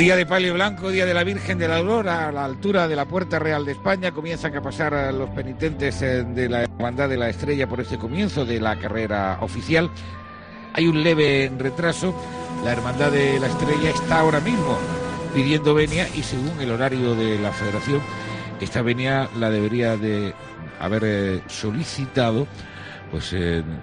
Día de palio blanco, día de la Virgen de la Aurora, a la altura de la Puerta Real de España. Comienzan a pasar a los penitentes de la Hermandad de la Estrella por este comienzo de la carrera oficial. Hay un leve retraso. La Hermandad de la Estrella está ahora mismo pidiendo venia y según el horario de la Federación, esta venia la debería de haber solicitado pues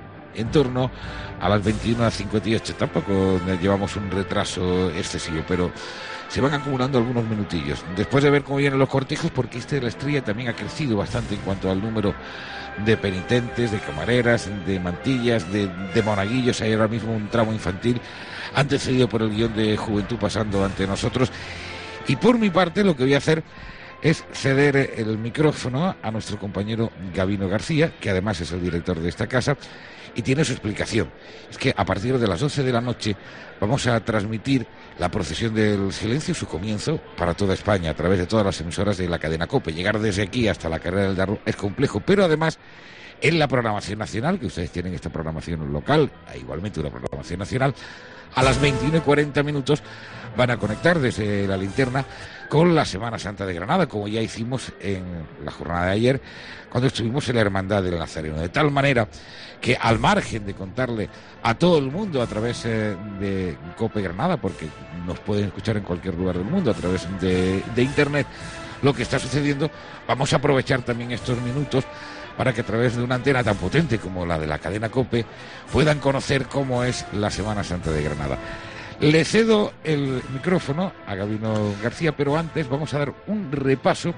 en torno a las 21:58. Tampoco llevamos un retraso excesivo, pero se van acumulando algunos minutillos. Después de ver cómo vienen los cortejos, porque este de la Estrella también ha crecido bastante en cuanto al número de penitentes, de camareras, de mantillas, de monaguillos. Hay ahora mismo un tramo infantil antecedido por el guión de Juventud pasando ante nosotros. Y por mi parte lo que voy a hacer es ceder el micrófono a nuestro compañero Gabino García, que además es el director de esta casa, y tiene su explicación. Es que a partir de las 12 de la noche vamos a transmitir la procesión del silencio, su comienzo, para toda España, a través de todas las emisoras de la cadena COPE. Llegar desde aquí hasta la carrera del Darro es complejo, pero además en la programación nacional, que ustedes tienen esta programación local, igualmente una programación nacional, a las 21:40 van a conectar desde la linterna con la Semana Santa de Granada, como ya hicimos en la jornada de ayer, cuando estuvimos en la Hermandad del Nazareno. De tal manera que, al margen de contarle a todo el mundo a través de COPE Granada, porque nos pueden escuchar en cualquier lugar del mundo a través de Internet, lo que está sucediendo, vamos a aprovechar también estos minutos para que a través de una antena tan potente como la de la cadena COPE puedan conocer cómo es la Semana Santa de Granada. Le cedo el micrófono a Gabino García, pero antes vamos a dar un repaso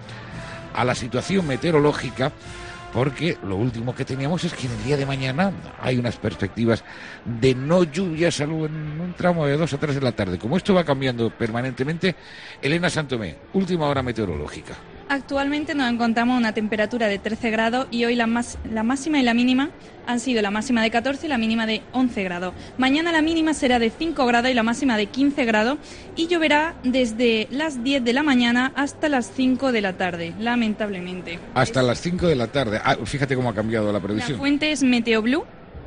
a la situación meteorológica, porque lo último que teníamos es que en el día de mañana hay unas perspectivas de no lluvia, salvo en un tramo de 2 a 3 de la tarde. Como esto va cambiando permanentemente, Elena Santomé, última hora meteorológica. Actualmente nos encontramos a una temperatura de 13 grados y hoy la máxima y la mínima han sido la máxima de 14 y la mínima de 11 grados. Mañana la mínima será de 5 grados y la máxima de 15 grados y lloverá desde las 10 de la mañana hasta las 5 de la tarde, lamentablemente. Hasta las 5 de la tarde. Fíjate cómo ha cambiado la previsión. La fuente es Meteoblue,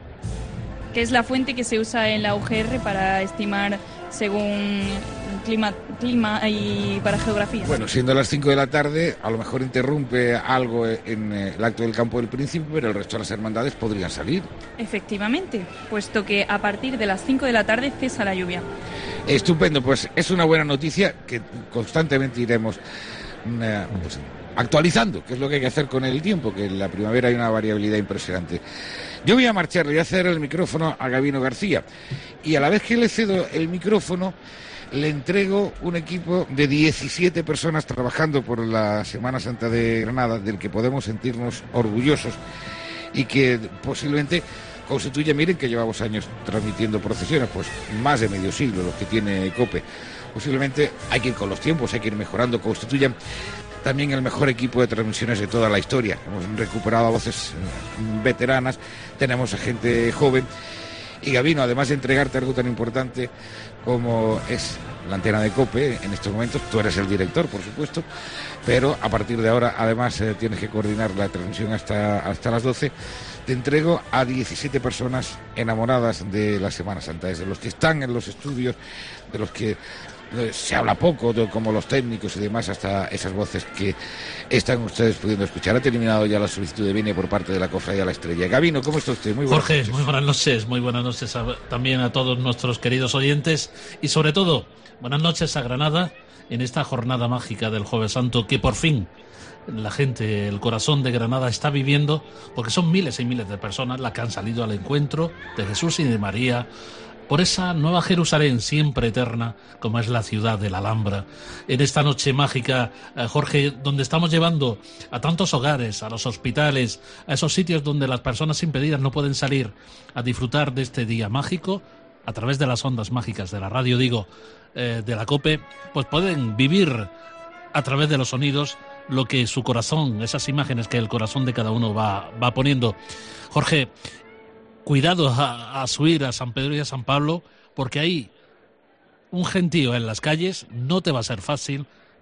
que es la fuente que se usa en la UGR para estimar según clima y para geografía. Bueno, siendo las 5 de la tarde, a lo mejor interrumpe algo en el acto del Campo del Príncipe, pero el resto de las hermandades podrían salir. Efectivamente, puesto que a partir de las 5 de la tarde cesa la lluvia. Estupendo, pues es una buena noticia que constantemente iremos actualizando, que es lo que hay que hacer con el tiempo, que en la primavera hay una variabilidad impresionante. Yo voy a marchar, le voy a ceder el micrófono a Gabino García, y a la vez que le cedo el micrófono, le entrego un equipo de 17 personas trabajando por la Semana Santa de Granada, del que podemos sentirnos orgullosos y que posiblemente constituye, miren que llevamos años transmitiendo procesiones, pues más de medio siglo los que tiene COPE. Posiblemente hay que ir con los tiempos, hay que ir mejorando, constituyan también el mejor equipo de transmisiones de toda la historia. Hemos recuperado a voces veteranas, tenemos a gente joven. Y Gabino, además de entregarte algo tan importante como es la antena de COPE en estos momentos, tú eres el director, por supuesto, pero a partir de ahora, además, tienes que coordinar la transmisión hasta las 12. Te entrego a 17 personas enamoradas de la Semana Santa, desde los que están en los estudios, de los que se habla poco, como los técnicos y demás, hasta esas voces que están ustedes pudiendo escuchar. Ha terminado ya la solicitud de venia por parte de la Cofradía La Estrella. Gabino, ¿cómo está usted? Muy buenas noches. Jorge, muy buenas noches también a todos nuestros queridos oyentes y sobre todo, buenas noches a Granada en esta jornada mágica del Jueves Santo que por fin la gente, el corazón de Granada está viviendo, porque son miles y miles de personas las que han salido al encuentro de Jesús y de María por esa nueva Jerusalén siempre eterna como es la ciudad de la Alhambra. En esta noche mágica, Jorge, donde estamos llevando a tantos hogares, a los hospitales, a esos sitios donde las personas impedidas no pueden salir a disfrutar de este día mágico, a través de las ondas mágicas de la radio, de la COPE, pues pueden vivir a través de los sonidos lo que su corazón, esas imágenes que el corazón de cada uno va poniendo. Jorge, cuidado a subir a San Pedro y a San Pablo, porque hay un gentío en las calles, no te va a ser fácil,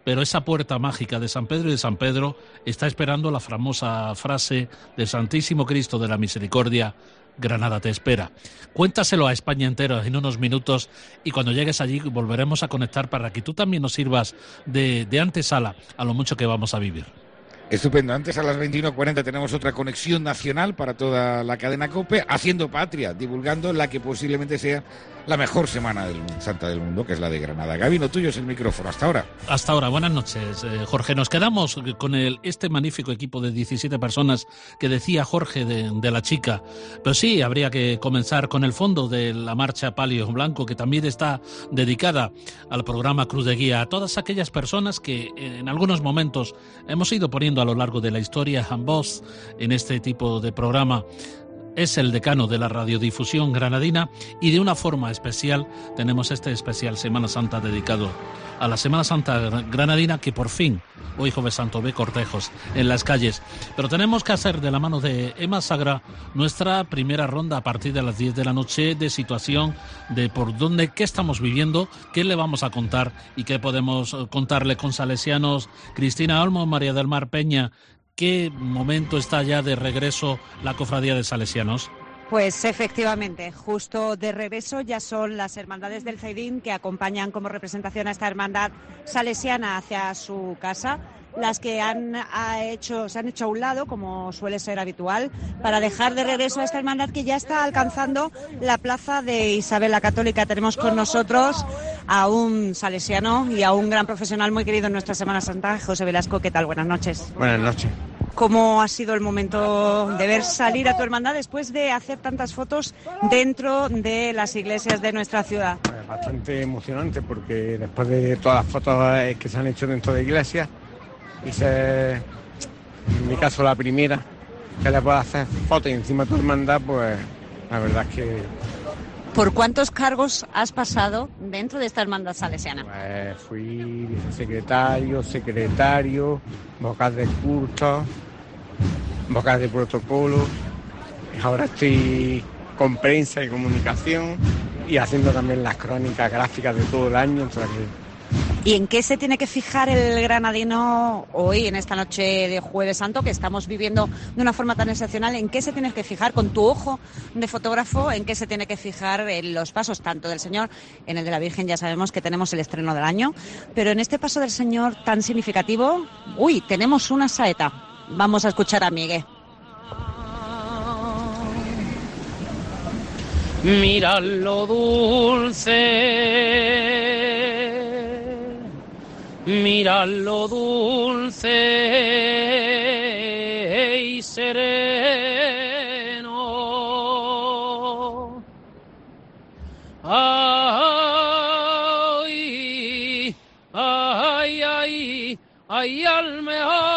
pero esa puerta mágica de San Pedro y de San Pedro está esperando la famosa frase del Santísimo Cristo de la Misericordia: Granada te espera. Cuéntaselo a España entera en unos minutos y cuando llegues allí volveremos a conectar para que tú también nos sirvas de antesala a lo mucho que vamos a vivir. Estupendo. Antes a las 21:40 tenemos otra conexión nacional para toda la cadena COPE, haciendo patria, divulgando la que posiblemente sea la mejor Semana Santa del mundo, que es la de Granada. Gaby, lo tuyo es el micrófono. Hasta ahora. Hasta ahora. Buenas noches, Jorge. Nos quedamos con este magnífico equipo de 17 personas que decía Jorge de la chica. Pero sí, habría que comenzar con el fondo de la marcha Palio Blanco, que también está dedicada al programa Cruz de Guía, a todas aquellas personas que en algunos momentos hemos ido poniendo a lo largo de la historia en voz en este tipo de programa. Es el decano de la radiodifusión granadina y de una forma especial tenemos este especial Semana Santa dedicado a la Semana Santa granadina, que por fin hoy Jueves Santo ve cortejos en las calles. Pero tenemos que hacer de la mano de Emma Sagra nuestra primera ronda a partir de las 10 de la noche de situación de por dónde, qué estamos viviendo, qué le vamos a contar y qué podemos contarle con salesianos. Cristina Olmo, María del Mar Peña, ¿qué momento está ya de regreso la Cofradía de Salesianos? Pues efectivamente, justo de regreso ya son las hermandades del Zaidín que acompañan como representación a esta hermandad salesiana hacia su casa, las que se han hecho a un lado, como suele ser habitual, para dejar de regreso a esta hermandad que ya está alcanzando la plaza de Isabel la Católica. Tenemos con nosotros a un salesiano y a un gran profesional muy querido en nuestra Semana Santa, José Velasco. ¿Qué tal? Buenas noches. Buenas noches. ¿Cómo ha sido el momento de ver salir a tu hermandad después de hacer tantas fotos dentro de las iglesias de nuestra ciudad? Pues bastante emocionante, porque después de todas las fotos que se han hecho dentro de iglesias, hice, en mi caso, la primera que le puedo hacer fotos encima de tu hermandad, pues la verdad es que... ¿Por cuántos cargos has pasado dentro de esta hermandad salesiana? Pues fui secretario, vocal de culto, vocal de protocolo. Ahora estoy con prensa y comunicación y haciendo también las crónicas gráficas de todo el año. ¿Y en qué se tiene que fijar el granadino hoy, en esta noche de Jueves Santo, que estamos viviendo de una forma tan excepcional? ¿En qué se tiene que fijar con tu ojo de fotógrafo? ¿En qué se tiene que fijar en los pasos tanto del Señor? En el de la Virgen ya sabemos que tenemos el estreno del año, pero en este paso del Señor tan significativo, tenemos una saeta. Vamos a escuchar a Miguel. Mira lo dulce, mira lo dulce y sereno. Ay, ay, ay, ay, al mejor.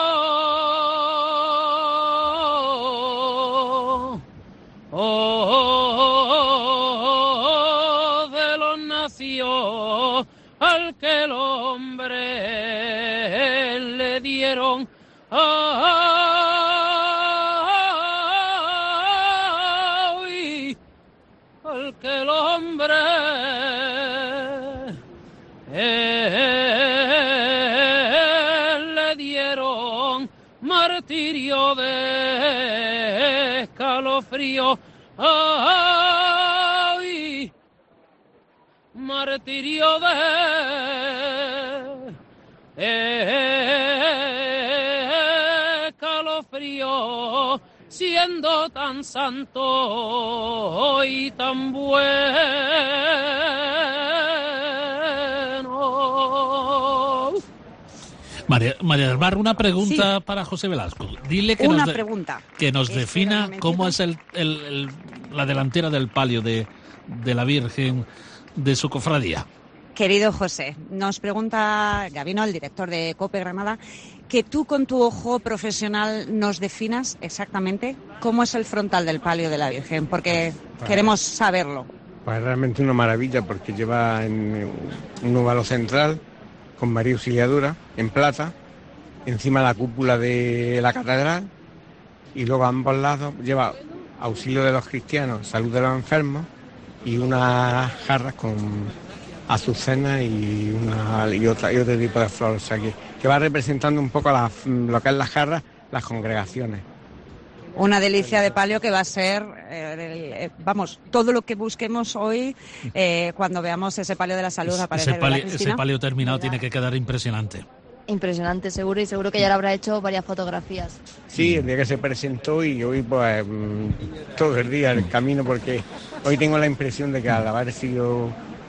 Al que el hombre le dieron, ay, al que el hombre le dieron martirio de escalofrío, ay, martirio de escalofrío, siendo tan santo y tan bueno. María del Mar, una pregunta para José Velasco. Dile que nos defina cómo es la delantera del palio de la Virgen de su cofradía. Querido José, nos pregunta Gabino, el director de COPE Granada, que tú con tu ojo profesional nos definas exactamente cómo es el frontal del palio de la Virgen, porque queremos saberlo. Pues realmente una maravilla, porque lleva en un óvalo central con María Auxiliadora en plata, encima la cúpula de la catedral, y luego a ambos lados lleva auxilio de los cristianos, salud de los enfermos, y unas jarras con azucenas y otro tipo de flores, o sea que va representando un poco lo que es las jarras, las congregaciones. Una delicia de palio que va a ser, todo lo que busquemos hoy cuando veamos ese palio de la salud aparecer. Ese palio terminado tiene que quedar impresionante. Impresionante, seguro, y seguro que ya lo habrá hecho varias fotografías. Sí, el día que se presentó y hoy pues todo el día el camino, porque hoy tengo la impresión de que al haber sido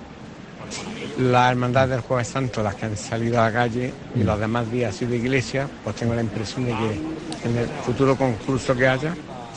la hermandad del Jueves Santo las que han salido a la calle y los demás días ha sido iglesia, pues tengo la impresión de que en el futuro concurso que haya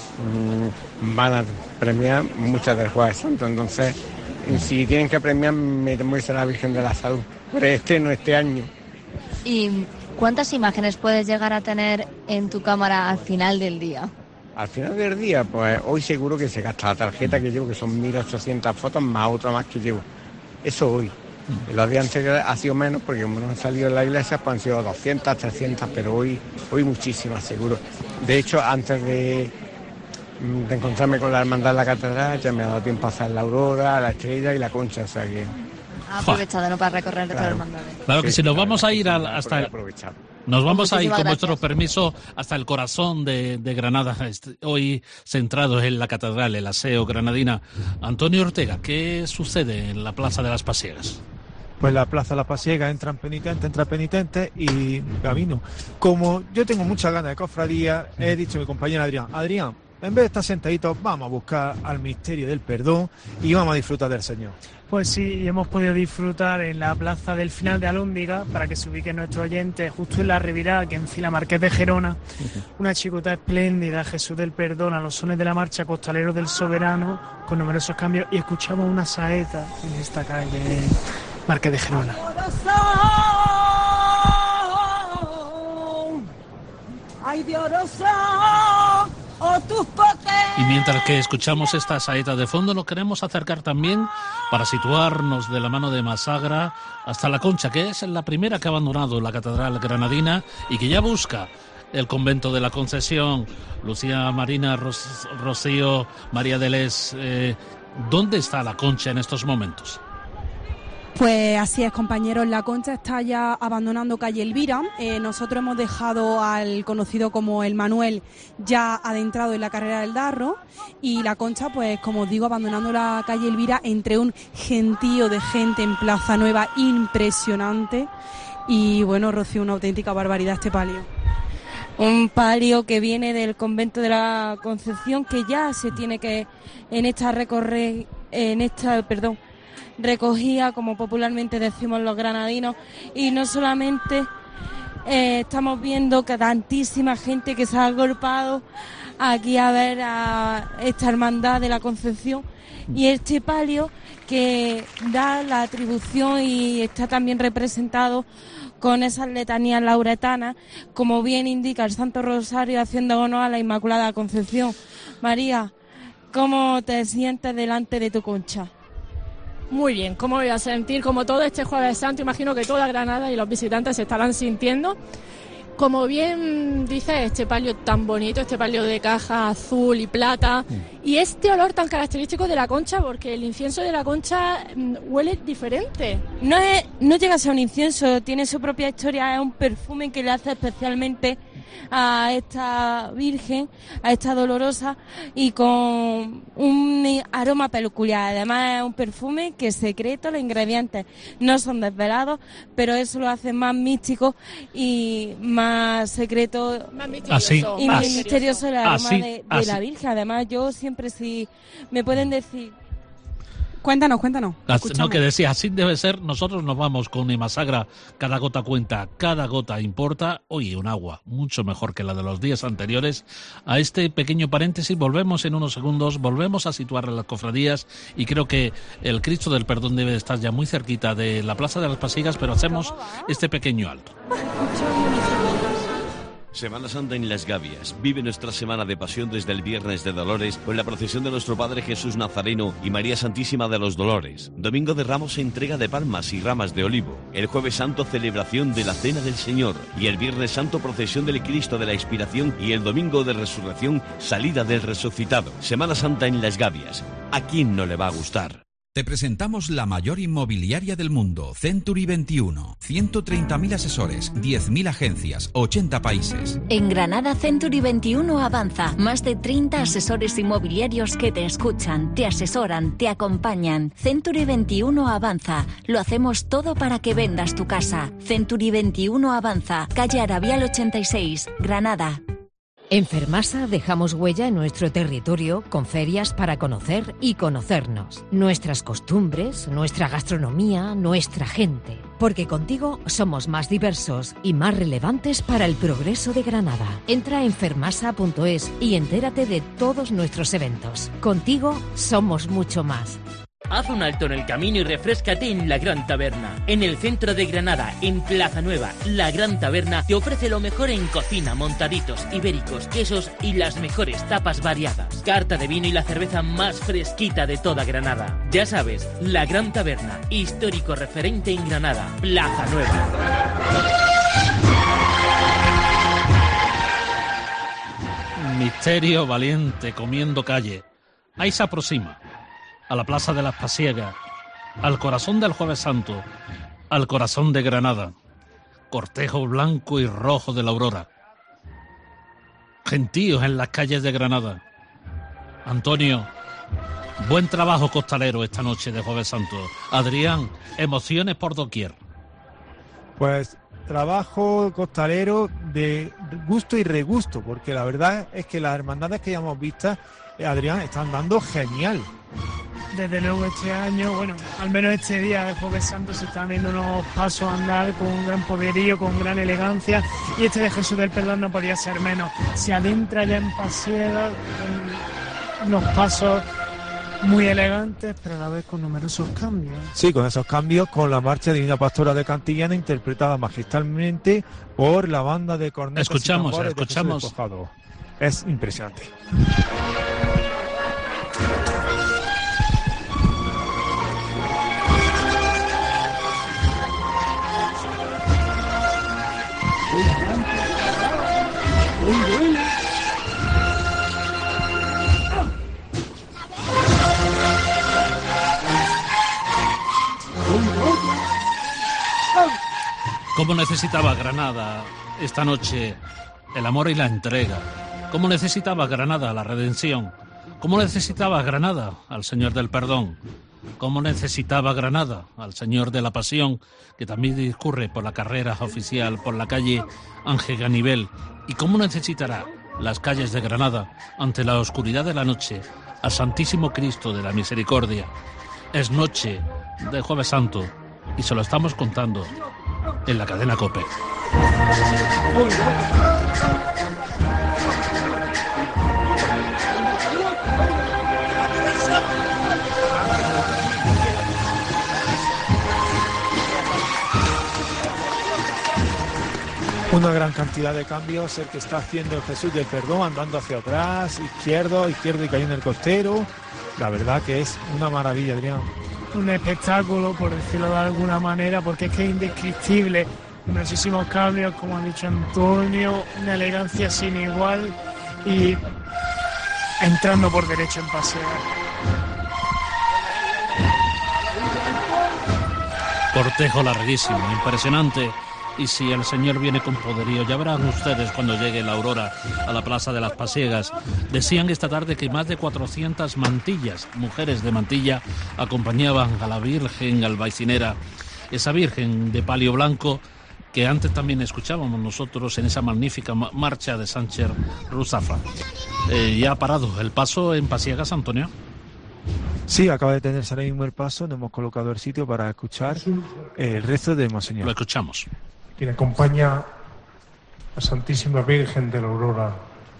van a premiar muchas del Jueves Santo. Entonces, si tienen que premiar, me temo que será la Virgen de la Salud, pero este año. ¿Y cuántas imágenes puedes llegar a tener en tu cámara al final del día? Al final del día, pues hoy seguro que se gasta la tarjeta que llevo, que son 1.800 fotos, más otra más que llevo. Eso hoy. Los días anteriores ha sido menos, porque como no han salido en la iglesia, pues han sido 200, 300, pero hoy muchísimas, seguro. De hecho, antes de encontrarme con la hermandad en la catedral, ya me ha dado tiempo a hacer la aurora, la estrella y la concha, o sea que... Ha aprovechado, ¿no?, para recorrer todas las hermandades. Claro que sí, nos vamos a ir hasta... Nos vamos a ir, con vuestro permiso, hasta el corazón de Granada, hoy centrados en la catedral, el aseo granadina. Antonio Ortega, ¿qué sucede en la Plaza de las Pasiegas? Pues la Plaza de las Pasiegas entra penitentes y camino. Como yo tengo muchas ganas de cofradía, he dicho a mi compañero Adrián, en vez de estar sentaditos, vamos a buscar al misterio del perdón y vamos a disfrutar del Señor. Pues sí, hemos podido disfrutar en la plaza del final de Alhóndiga, para que se ubiquen nuestros oyentes, justo en la revirada que enfila Marqués de Gerona, una chicota espléndida, Jesús del Perdón, a los sones de la marcha Costaleros del Soberano, con numerosos cambios, y escuchamos una saeta en esta calle Marqués de Gerona. Ay, Dios, y mientras que escuchamos esta saeta de fondo, nos queremos acercar también para situarnos de la mano de Masagra hasta la Concha, que es la primera que ha abandonado la catedral granadina y que ya busca el convento de la Concesión. Lucía Marina, Rocío, María Delés, ¿dónde está la Concha en estos momentos? Pues así es, compañeros, la Concha está ya abandonando calle Elvira. Nosotros hemos dejado al conocido como el Manuel ya adentrado en la carrera del Darro, y la Concha, pues como os digo, abandonando la calle Elvira entre un gentío de gente en Plaza Nueva impresionante. Y bueno, Rocío, una auténtica barbaridad este palio. Un palio que viene del convento de la Concepción, que ya se tiene que recogía, como popularmente decimos los granadinos, y no solamente estamos viendo que tantísima gente que se ha agolpado aquí a ver a esta hermandad de la Concepción, y este palio que da la atribución y está también representado con esas letanías lauretanas, como bien indica el Santo Rosario, haciendo honor a la Inmaculada Concepción. María, ¿cómo te sientes delante de tu Concha? Muy bien, ¿cómo voy a sentir? Como todo este Jueves Santo, imagino que toda Granada y los visitantes se estarán sintiendo. Como bien dice, este palio tan bonito, este palio de caja azul y plata, y este olor tan característico de la Concha, porque el incienso de la Concha huele diferente. No llega a ser un incienso, tiene su propia historia, es un perfume que le hace especialmente a esta Virgen, a esta Dolorosa, y con un aroma peculiar. Además es un perfume que es secreto, los ingredientes no son desvelados, pero eso lo hace más místico y más secreto, más misterioso, y más misterioso el aroma de la Virgen. Además, yo siempre, si me pueden decir... Cuéntanos. No, que decía, así debe ser. Nosotros nos vamos con Masagra. Cada gota cuenta, cada gota importa. Oye, un agua mucho mejor que la de los días anteriores. A este pequeño paréntesis volvemos en unos segundos, volvemos a situar las cofradías, y creo que el Cristo del Perdón debe estar ya muy cerquita de la Plaza de las Pasiegas, pero hacemos este pequeño alto. Semana Santa en Las Gavias. Vive nuestra semana de pasión desde el Viernes de Dolores con la procesión de nuestro Padre Jesús Nazareno y María Santísima de los Dolores. Domingo de Ramos, entrega de palmas y ramas de olivo. El Jueves Santo, celebración de la Cena del Señor. Y el Viernes Santo, procesión del Cristo de la Expiración. Y el Domingo de Resurrección, salida del resucitado. Semana Santa en Las Gavias. ¿A quién no le va a gustar? Te presentamos la mayor inmobiliaria del mundo, Century 21. 130.000 asesores, 10.000 agencias, 80 países. En Granada, Century 21 avanza. Más de 30 asesores inmobiliarios que te escuchan, te asesoran, te acompañan. Century 21 avanza. Lo hacemos todo para que vendas tu casa. Century 21 avanza. Calle Arabial 86, Granada. En Fermasa dejamos huella en nuestro territorio con ferias para conocer y conocernos. Nuestras costumbres, nuestra gastronomía, nuestra gente. Porque contigo somos más diversos y más relevantes para el progreso de Granada. Entra en fermasa.es y entérate de todos nuestros eventos. Contigo somos mucho más. Haz un alto en el camino y refréscate en La Gran Taberna. En el centro de Granada, en Plaza Nueva, La Gran Taberna te ofrece lo mejor en cocina, montaditos, ibéricos, quesos y las mejores tapas variadas. Carta de vino y la cerveza más fresquita de toda Granada. Ya sabes, La Gran Taberna, histórico referente en Granada, Plaza Nueva. Misterio valiente comiendo calle. Ahí se aproxima. A la Plaza de las Pasiegas, al corazón del Jueves Santo, al corazón de Granada, cortejo blanco y rojo de la aurora, gentíos en las calles de Granada. Antonio, buen trabajo costalero esta noche de Jueves Santo. Adrián, emociones por doquier. Pues trabajo costalero de gusto y regusto, porque la verdad es que las hermandades que ya hemos visto, Adrián, están dando genial. Desde luego este año, bueno, al menos este día de Jueves Santo se están viendo unos pasos a andar con un gran poderío, con gran elegancia, y este de Jesús del Perdón no podía ser menos. Se adentra ya en Pasiegas, con unos pasos muy elegantes, pero a la vez con numerosos cambios. Sí, con esos cambios, con la marcha Divina Pastora de Cantillana interpretada magistralmente por la banda de cornetas. Escuchamos. Es impresionante. ¿Cómo necesitaba Granada esta noche el amor y la entrega? ¿Cómo necesitaba Granada la redención? ¿Cómo necesitaba Granada al Señor del Perdón? ¿Cómo necesitaba Granada al Señor de la Pasión, que también discurre por la carrera oficial, por la calle Ángel Ganivel? ¿Y cómo necesitará las calles de Granada, ante la oscuridad de la noche, al Santísimo Cristo de la Misericordia? Es noche de Jueves Santo y se lo estamos contando en la cadena COPE. Una gran cantidad de cambios el que está haciendo el Jesús del Perdón, andando hacia atrás, izquierdo y cayendo en el costero. La verdad que es una maravilla, Adrián. Un espectáculo, por decirlo de alguna manera, porque es que es indescriptible. Muchísimos cambios, como ha dicho Antonio, una elegancia sin igual y entrando por derecho en Paseo. Cortejo larguísimo, impresionante. Y si el Señor viene con poderío, ya verán ustedes cuando llegue la aurora a la Plaza de las Pasiegas. Decían esta tarde que más de 400 mantillas, mujeres de mantilla, acompañaban a la Virgen albaycinera, esa Virgen de palio blanco que antes también escuchábamos nosotros en esa magnífica marcha de Sánchez Ruzafa. ¿Ya ha parado el paso en Pasiegas, Antonio? Sí, acaba de tenerse ahora mismo el paso, nos hemos colocado el sitio para escuchar el rezo de Monseñor. Lo escuchamos. Quien acompaña a Santísima Virgen de la Aurora.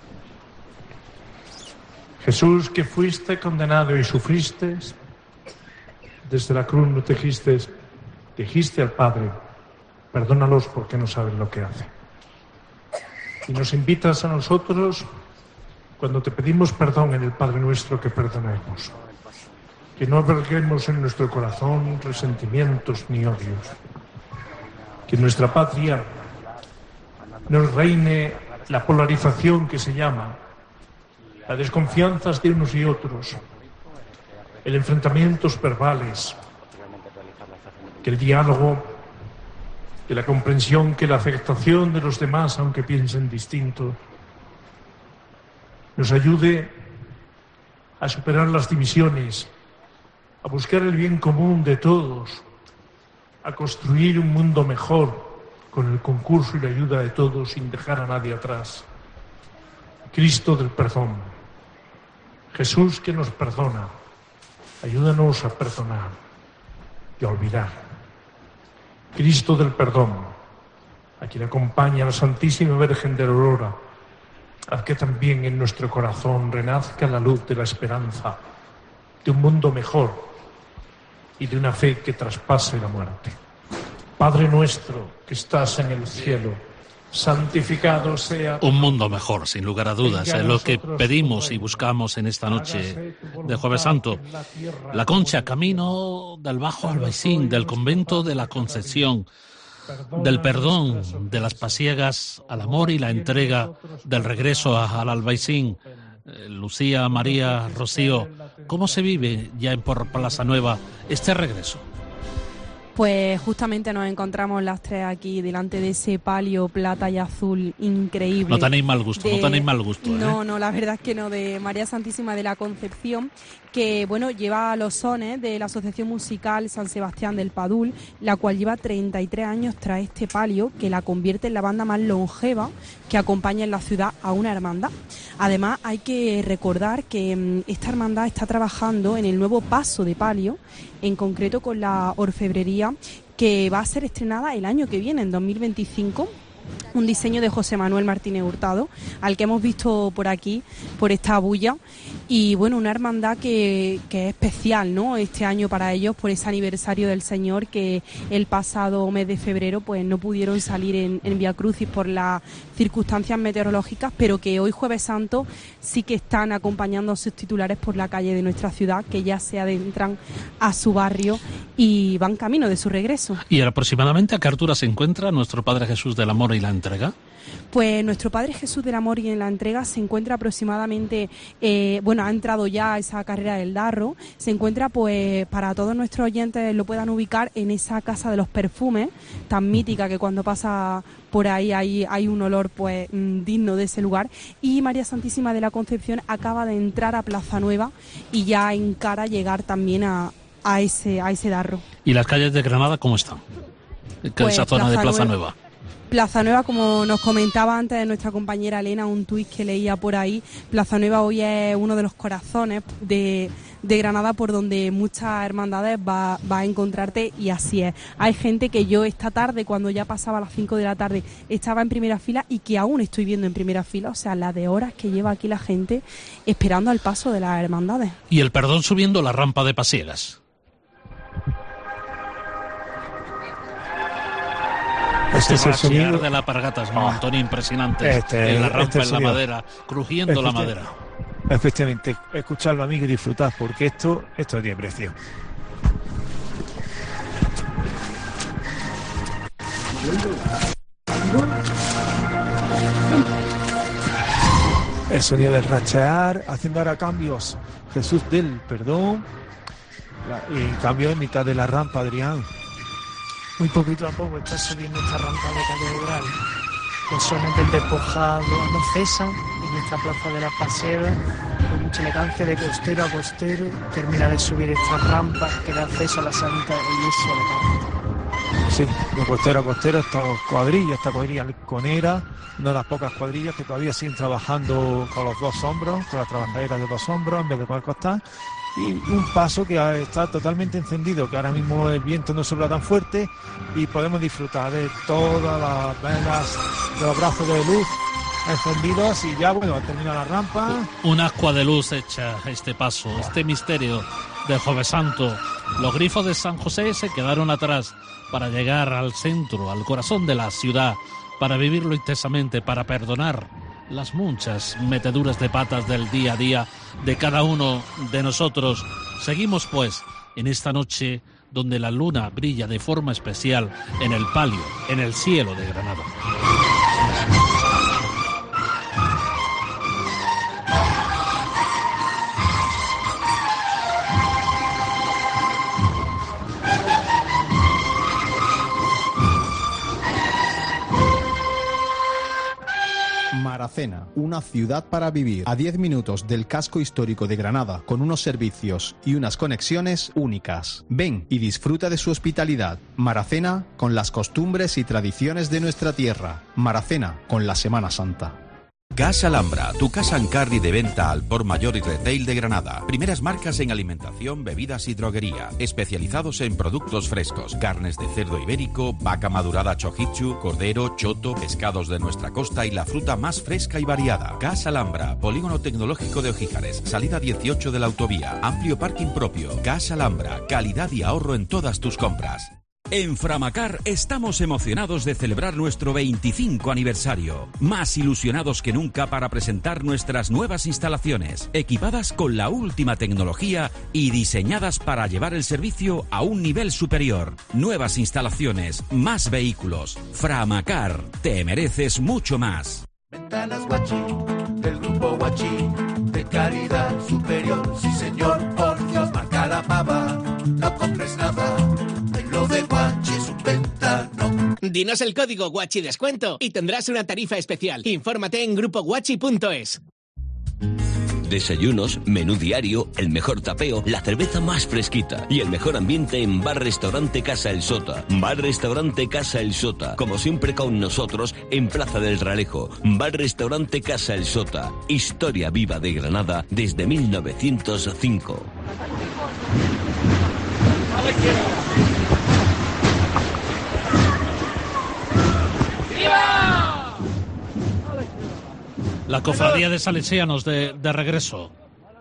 Jesús, que fuiste condenado y sufriste, desde la cruz no dijiste al Padre, perdónalos porque no saben lo que hacen. Y nos invitas a nosotros, cuando te pedimos perdón en el Padre Nuestro, que perdonemos. Que no alberguemos en nuestro corazón resentimientos ni odios. Que en nuestra patria nos reine la polarización que se llama, las desconfianzas de unos y otros, el enfrentamientos verbales, que el diálogo, que la comprensión, que la aceptación de los demás, aunque piensen distinto, nos ayude a superar las divisiones, a buscar el bien común de todos, a construir un mundo mejor con el concurso y la ayuda de todos sin dejar a nadie atrás. Cristo del perdón, Jesús que nos perdona, ayúdanos a perdonar y a olvidar. Cristo del perdón, a quien acompaña la Santísima Virgen de la Aurora, haz que también en nuestro corazón renazca la luz de la esperanza, de un mundo mejor y de una fe que traspase la muerte. Padre nuestro que estás en el cielo, santificado sea. Un mundo mejor, sin lugar a dudas, es lo que pedimos y buscamos en esta noche de Jueves Santo. La Concha, camino del Bajo Albaicín, del convento de la Concepción, del perdón, de las pasiegas al amor y la entrega del regreso al Albaicín. Lucía, María, Rocío, ¿cómo se vive ya por Plaza Nueva este regreso? Pues justamente nos encontramos las tres aquí delante de ese palio plata y azul increíble. No tenéis mal gusto, no tenéis mal gusto. No, la verdad es que no, de María Santísima de la Concepción, que bueno, lleva los sones de la Asociación Musical San Sebastián del Padul, la cual lleva 33 años tras este palio, que la convierte en la banda más longeva que acompaña en la ciudad a una hermandad. Además, hay que recordar que esta hermandad está trabajando en el nuevo paso de palio, en concreto con la orfebrería, que va a ser estrenada el año que viene, en 2025. Un diseño de José Manuel Martínez Hurtado, al que hemos visto por aquí, por esta bulla. Y bueno, una hermandad que es especial, ¿no? Este año para ellos, por ese aniversario del Señor, que el pasado mes de febrero pues no pudieron salir en Vía Crucis por las circunstancias meteorológicas, pero que hoy Jueves Santo sí que están acompañando a sus titulares por la calle de nuestra ciudad, que ya se adentran a su barrio y van camino de su regreso. ¿Y aproximadamente a qué altura se encuentra nuestro Padre Jesús del Amor y la entrega? Pues nuestro Padre Jesús del Amor y en la entrega se encuentra aproximadamente, ha entrado ya a esa carrera del Darro, se encuentra pues para todos nuestros oyentes lo puedan ubicar en esa Casa de los Perfumes, tan mítica que cuando pasa por ahí hay un olor pues digno de ese lugar, y María Santísima de la Concepción acaba de entrar a Plaza Nueva y ya encara llegar también a ese Darro. ¿Y las calles de Granada cómo están? Pues esa zona de Plaza Nueva. Plaza Nueva, como nos comentaba antes nuestra compañera Elena, un tuit que leía por ahí, Plaza Nueva hoy es uno de los corazones de Granada por donde muchas hermandades va a encontrarte, y así es. Hay gente que yo esta tarde, cuando ya pasaba las 5 de la tarde, estaba en primera fila y que aún estoy viendo en primera fila, o sea, la de horas que lleva aquí la gente esperando al paso de las hermandades. Y el perdón subiendo la rampa de Pasiegas. Este es el sonido de la Pargatas, un montón impresionante en la rampa, en la madera, crujiendo la madera. Efectivamente, escucharlo, amigo, y disfrutar, porque esto tiene precio. El sonido del rachear, haciendo ahora cambios. Jesús del perdón. Y cambio en mitad de la rampa, Adrián. Muy poquito a poco está subiendo esta rampa de catedral. Los sones del despojado no cesan en esta plaza de las Pasiegas, con mucha elegancia de costero a costero. Termina de subir esta rampa que da acceso a la Santa Iglesia de Cádiz. Sí, de costero a costero, esta cuadrilla halconera, una de las pocas cuadrillas que todavía siguen trabajando con los dos hombros, con las trabajaderas de dos hombros en vez de con el costal. Y un paso que está totalmente encendido, que ahora mismo el viento no sopla tan fuerte y podemos disfrutar de todas las velas de los brazos de luz encendidos, y ya bueno, termina la rampa. Un ascua de luz hecha este paso, este misterio de Jueves Santo. Los grifos de San José se quedaron atrás para llegar al centro, al corazón de la ciudad, para vivirlo intensamente, para perdonar las muchas meteduras de patas del día a día de cada uno de nosotros. Seguimos pues en esta noche donde la luna brilla de forma especial en el palio, en el cielo de Granada. Maracena, una ciudad para vivir, a 10 minutos del casco histórico de Granada, con unos servicios y unas conexiones únicas. Ven y disfruta de su hospitalidad. Maracena, con las costumbres y tradiciones de nuestra tierra. Maracena, con la Semana Santa. Casa Alhambra, tu casa en carry de venta al por mayor y retail de Granada. Primeras marcas en alimentación, bebidas y droguería. Especializados en productos frescos, carnes de cerdo ibérico, vaca madurada chojichu, cordero, choto, pescados de nuestra costa y la fruta más fresca y variada. Casa Alhambra, polígono tecnológico de Ojíjares, salida 18 de la autovía, amplio parking propio. Casa Alhambra, calidad y ahorro en todas tus compras. En Framacar estamos emocionados de celebrar nuestro 25 aniversario. Más ilusionados que nunca para presentar nuestras nuevas instalaciones, equipadas con la última tecnología y diseñadas para llevar el servicio a un nivel superior. Nuevas instalaciones, más vehículos. Framacar, te mereces mucho más. Ventanas Guachi, del grupo Guachi, de calidad superior. Sí señor, por Dios, marca la pava, no compres nada. Lo de Guachi es un ventanón. Dinos el código Guachi Descuento y tendrás una tarifa especial. Infórmate en grupoguachi.es. Desayunos, menú diario, el mejor tapeo, la cerveza más fresquita y el mejor ambiente en Bar Restaurante Casa El Sota. Bar Restaurante Casa El Sota, como siempre con nosotros en Plaza del Realejo. Bar Restaurante Casa El Sota, historia viva de Granada desde 1905. La cofradía de salesianos de regreso.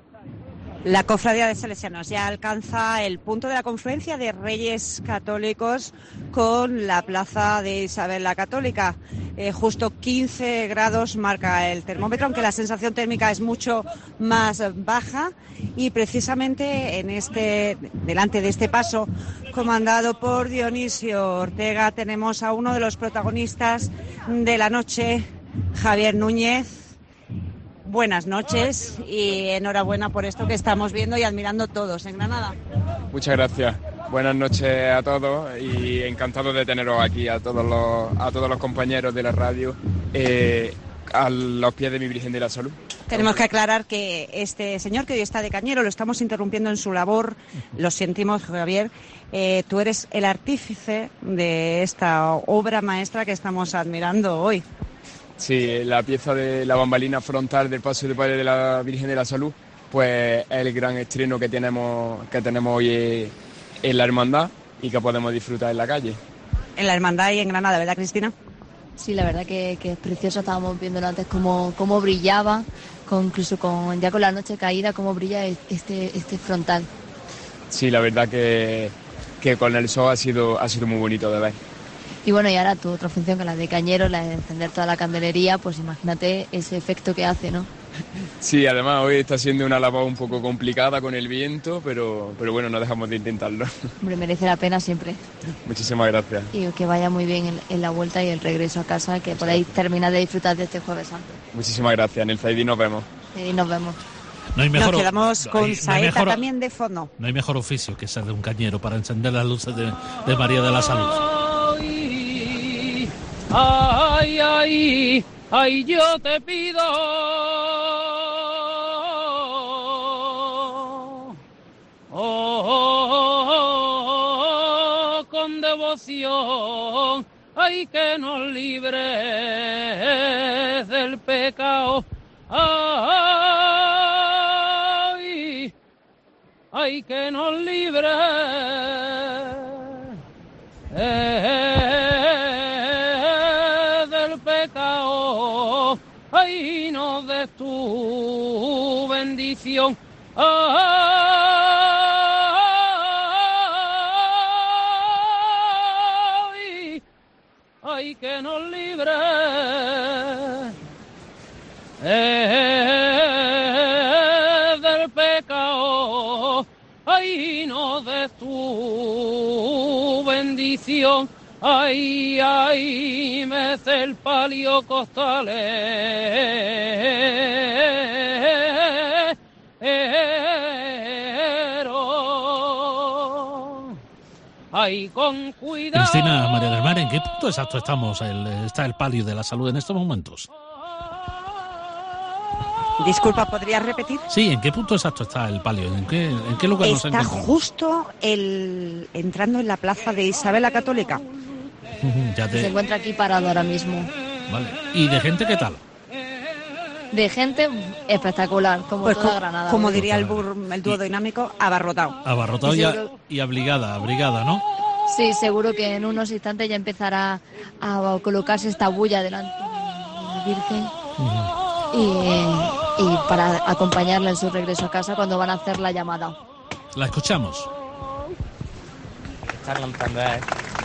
La cofradía de salesianos ya alcanza el punto de la confluencia de Reyes Católicos con la plaza de Isabel la Católica. Justo 15 grados marca el termómetro, aunque la sensación térmica es mucho más baja. Y precisamente delante de este paso comandado por Dionisio Ortega tenemos a uno de los protagonistas de la noche, Javier Núñez. Buenas noches y enhorabuena por esto que estamos viendo y admirando todos en Granada. Muchas gracias. Buenas noches a todos y encantado de teneros aquí a todos los compañeros de la radio a los pies de mi Virgen de la Salud. Tenemos que aclarar que este señor que hoy está de cañero lo estamos interrumpiendo en su labor. Lo sentimos, Javier. Tú eres el artífice de esta obra maestra que estamos admirando hoy. Sí, la pieza de la bambalina frontal del paso de Padre de la Virgen de la Salud, pues es el gran estreno que tenemos hoy en la hermandad y que podemos disfrutar en la calle. En la hermandad y en Granada, ¿verdad, Cristina? Sí, la verdad que es precioso. Estábamos viendo antes cómo brillaba, incluso ya con la noche caída, cómo brilla este frontal. Sí, la verdad que con el sol ha sido muy bonito de ver. Y bueno, y ahora tu otra función, que la de cañero, la de encender toda la candelería, pues imagínate ese efecto que hace, ¿no? Sí, además hoy está siendo una labor un poco complicada con el viento, pero bueno, no dejamos de intentarlo. Hombre, merece la pena siempre. Muchísimas gracias. Y que vaya muy bien en la vuelta y el regreso a casa, que podáis terminar de disfrutar de este Jueves Santo. Muchísimas gracias. En el Zaidín nos vemos. Sí, nos vemos. Nos quedamos con saeta también de fondo. No hay mejor oficio que ser de un cañero para encender las luces de María de la Salud. Ay, ay, ay, yo te pido, con devoción, ay, que nos libres del pecado, ay, ay, que nos libres. Ay, no des tu bendición. Ay, ay, que nos libre del pecado. Ay, no des tu bendición. Ay, ay, mece el palio costales, ay, con cuidado. Cristina, María del Mar, ¿en qué punto exacto está el palio de la salud en estos momentos? Disculpa, ¿podrías repetir? Sí, ¿en qué punto exacto está el palio? ¿En qué lugar nos Está encontramos? justo entrando en la plaza de Isabel la Católica. Se encuentra aquí parado ahora mismo. Vale. ¿Y de gente qué tal? De gente espectacular, como Pues toda Granada. como diría el dúo dinámico, abarrotado. Abarrotado Sí, y abrigada, ¿no? Sí, seguro que en unos instantes ya empezará a colocarse esta bulla delante de la Virgen y para acompañarla en su regreso a casa cuando van a hacer la llamada. La escuchamos. Están lanzando ahí.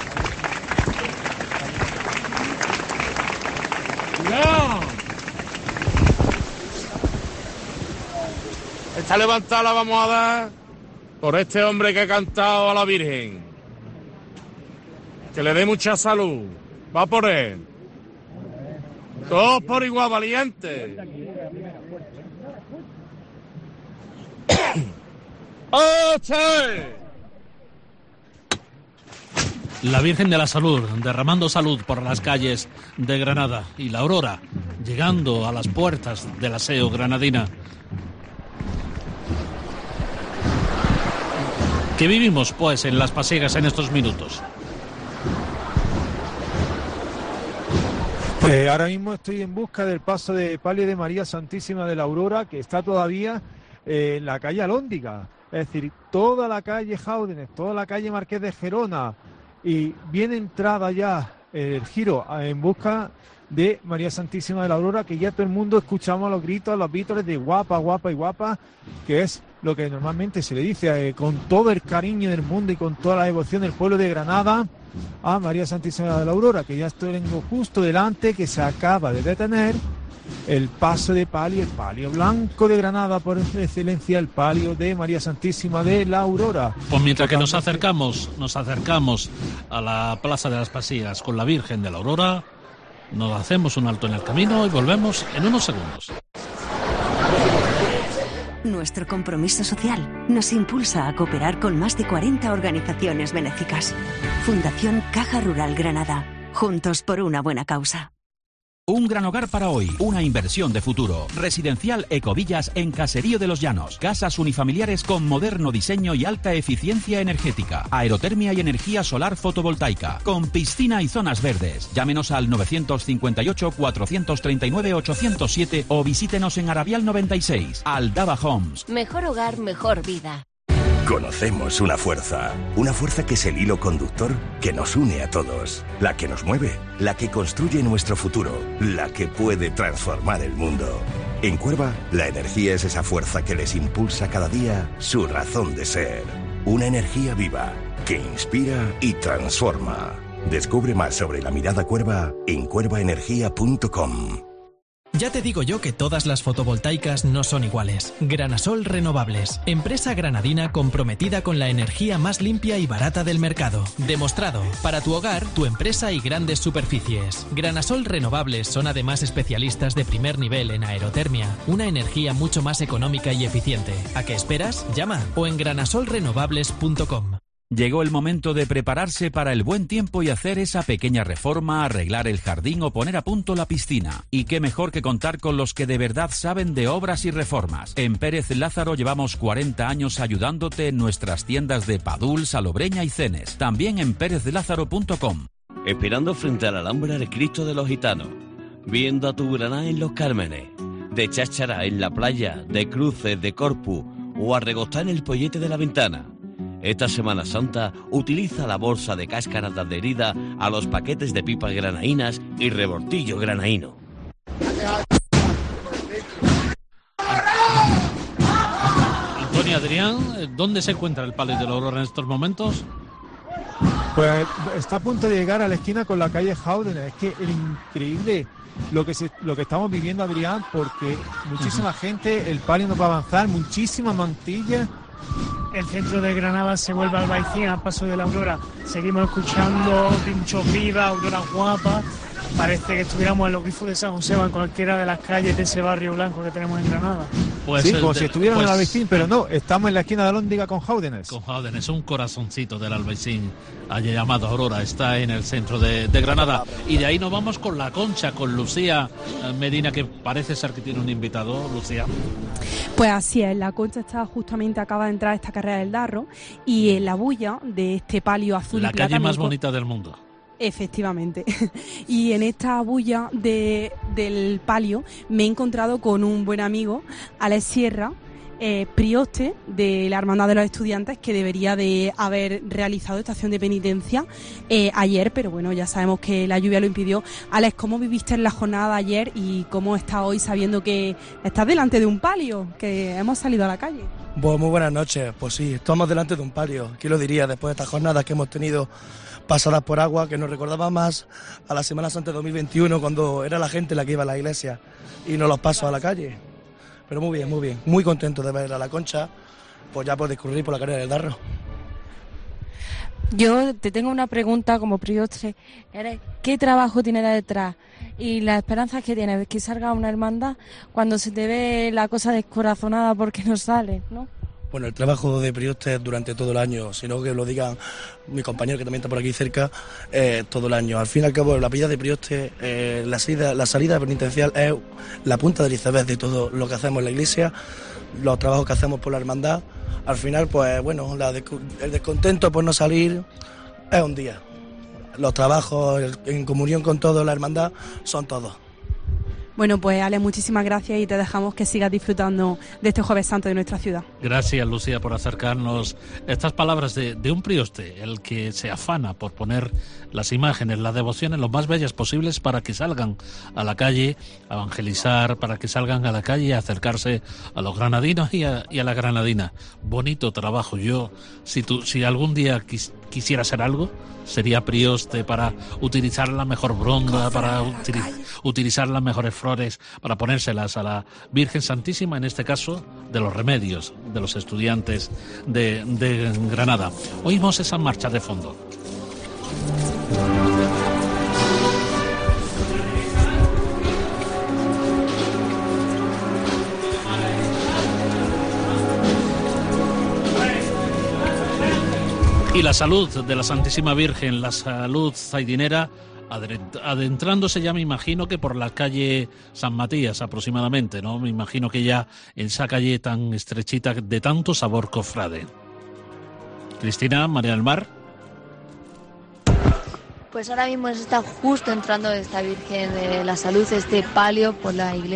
¡No! Esta levantada la vamos a dar por este hombre que ha cantado a la Virgen. Que le dé mucha salud. Va por él. Todos por igual, valiente. ¡Oche! La Virgen de la Salud, derramando salud por las calles de Granada. Y la aurora, llegando a las puertas del aseo granadina. ¿Qué vivimos, pues, en las pasiegas en estos minutos? Ahora mismo estoy en busca del paso de palio de María Santísima de la Aurora, que está todavía en la calle Alhóndiga. Es decir, toda la calle Jáudenes, toda la calle Marqués de Gerona, y bien entrada ya el giro en busca de María Santísima de la Aurora, que ya todo el mundo escuchamos los gritos, los vítores de guapa, guapa y guapa, que es lo que normalmente se le dice con todo el cariño del mundo y con toda la devoción del pueblo de Granada a María Santísima de la Aurora, que ya estoy justo delante, que se acaba de detener el paso de palio, el palio blanco de Granada por excelencia, el palio de María Santísima de la Aurora. Pues mientras que nos acercamos a la Plaza de las Pasiegas con la Virgen de la Aurora, nos hacemos un alto en el camino y volvemos en unos segundos. Nuestro compromiso social nos impulsa a cooperar con más de 40 organizaciones benéficas. Fundación Caja Rural Granada. Juntos por una buena causa. Un gran hogar para hoy, una inversión de futuro. Residencial Ecovillas en Caserío de los Llanos. Casas unifamiliares con moderno diseño y alta eficiencia energética. Aerotermia y energía solar fotovoltaica. Con piscina y zonas verdes. Llámenos al 954-439-807 o visítenos en Arabial 96. Aldaba Homes. Mejor hogar, mejor vida. Conocemos una fuerza que es el hilo conductor que nos une a todos, la que nos mueve, la que construye nuestro futuro, la que puede transformar el mundo. En Cuerva, la energía es esa fuerza que les impulsa cada día su razón de ser. Una energía viva que inspira y transforma. Descubre más sobre la mirada Cuerva en cuervaenergia.com. Ya te digo yo que todas las fotovoltaicas no son iguales. Granasol Renovables, empresa granadina comprometida con la energía más limpia y barata del mercado. Demostrado, para tu hogar, tu empresa y grandes superficies. Granasol Renovables son además especialistas de primer nivel en aerotermia, una energía mucho más económica y eficiente. ¿A qué esperas? Llama o en granasolrenovables.com. Llegó el momento de prepararse para el buen tiempo y hacer esa pequeña reforma, arreglar el jardín o poner a punto la piscina. Y qué mejor que contar con los que de verdad saben de obras y reformas. En Pérez Lázaro llevamos 40 años ayudándote en nuestras tiendas de Padul, Salobreña y Cenes. También en perezlázaro.com. Esperando frente a la Alhambra el Cristo de los Gitanos. Viendo a tu Granada en Los Cármenes. De cháchara en la playa, de cruces, de Corpus o a regostar en el pollete de la ventana. Esta Semana Santa utiliza la bolsa de cáscaras de adherida a los paquetes de pipas granaínas y rebortillo granaíno. Antonio, Adrián, ¿dónde se encuentra el palio de la Aurora en estos momentos? Pues está a punto de llegar a la esquina con la calle Jáudenes. Es que es increíble lo que estamos viviendo, Adrián, porque muchísima gente, el palio no va a avanzar, muchísimas mantillas. El centro de Granada se vuelve al Albaicín, al paso de la Aurora. Seguimos escuchando pinchos vivas, Aurora guapa, parece que estuviéramos en los grifos de San José o en cualquiera de las calles de ese barrio blanco que tenemos en Granada. Pues sí, como si estuvieran en el Albaicín, pero no, estamos en la esquina de Alhóndiga con Jóvenes. Con Jóvenes, un corazoncito del Albaicín, allí llamado Aurora, está en el centro de Granada. Y de ahí nos vamos con La Concha, con Lucía Medina, que parece ser que tiene un invitado. Lucía. Pues así es, La Concha acaba de entrar a esta carrera del Darro, y en la bulla de este palio azul la y plata, calle más bonita del mundo. Efectivamente. Y en esta bulla del palio me he encontrado con un buen amigo, Alex Sierra, prioste de la Hermandad de los Estudiantes, que debería de haber realizado estación de penitencia ayer, pero bueno, ya sabemos que la lluvia lo impidió. Alex, ¿cómo viviste la jornada ayer y cómo estás hoy sabiendo que estás delante de un palio, que hemos salido a la calle? Pues muy buenas noches. Pues sí, estamos delante de un palio. ¿Quién lo diría? Después de estas jornadas que hemos tenido pasadas por agua, que nos recordaba más a la Semana Santa de 2021, cuando era la gente la que iba a la iglesia y no los pasos a la calle. Pero muy bien, muy contento de ver a La Concha, pues ya por discurrir por la carrera del Darro. Yo te tengo una pregunta como priostre. ¿Qué trabajo tiene detrás? Y las esperanzas que tiene, que salga una hermandad cuando se te ve la cosa descorazonada porque no sale, ¿no? Bueno, el trabajo de prioste durante todo el año, sino que lo digan mi compañero que también está por aquí cerca, todo el año. Al fin y al cabo, la vida de prioste, la salida penitencial es la punta del iceberg de todo lo que hacemos en la iglesia, los trabajos que hacemos por la hermandad. Al final, pues bueno, el descontento por no salir es un día. Los trabajos en comunión con toda la hermandad son todos. Bueno, pues Ale, muchísimas gracias y te dejamos que sigas disfrutando de este Jueves Santo de nuestra ciudad. Gracias, Lucía, por acercarnos estas palabras de un prioste, el que se afana por poner las imágenes, las devociones lo más bellas posibles para que salgan a la calle a evangelizar, para que salgan a la calle a acercarse a los granadinos y a la granadina. Bonito trabajo. Yo, si algún día quisiera hacer algo, sería prioste, para utilizar la mejor bronda, para utilizar las mejores flores, para ponérselas a la Virgen Santísima, en este caso de los Remedios, de los estudiantes de Granada. Oímos esa marcha de fondo. Y la salud de la Santísima Virgen, la salud zaidinera, adentrándose ya, me imagino que por la calle San Matías aproximadamente, ¿no? Me imagino que ya en esa calle tan estrechita de tanto sabor cofrade. Cristina, María del Mar. Pues ahora mismo se está justo entrando esta Virgen de la Salud, este palio por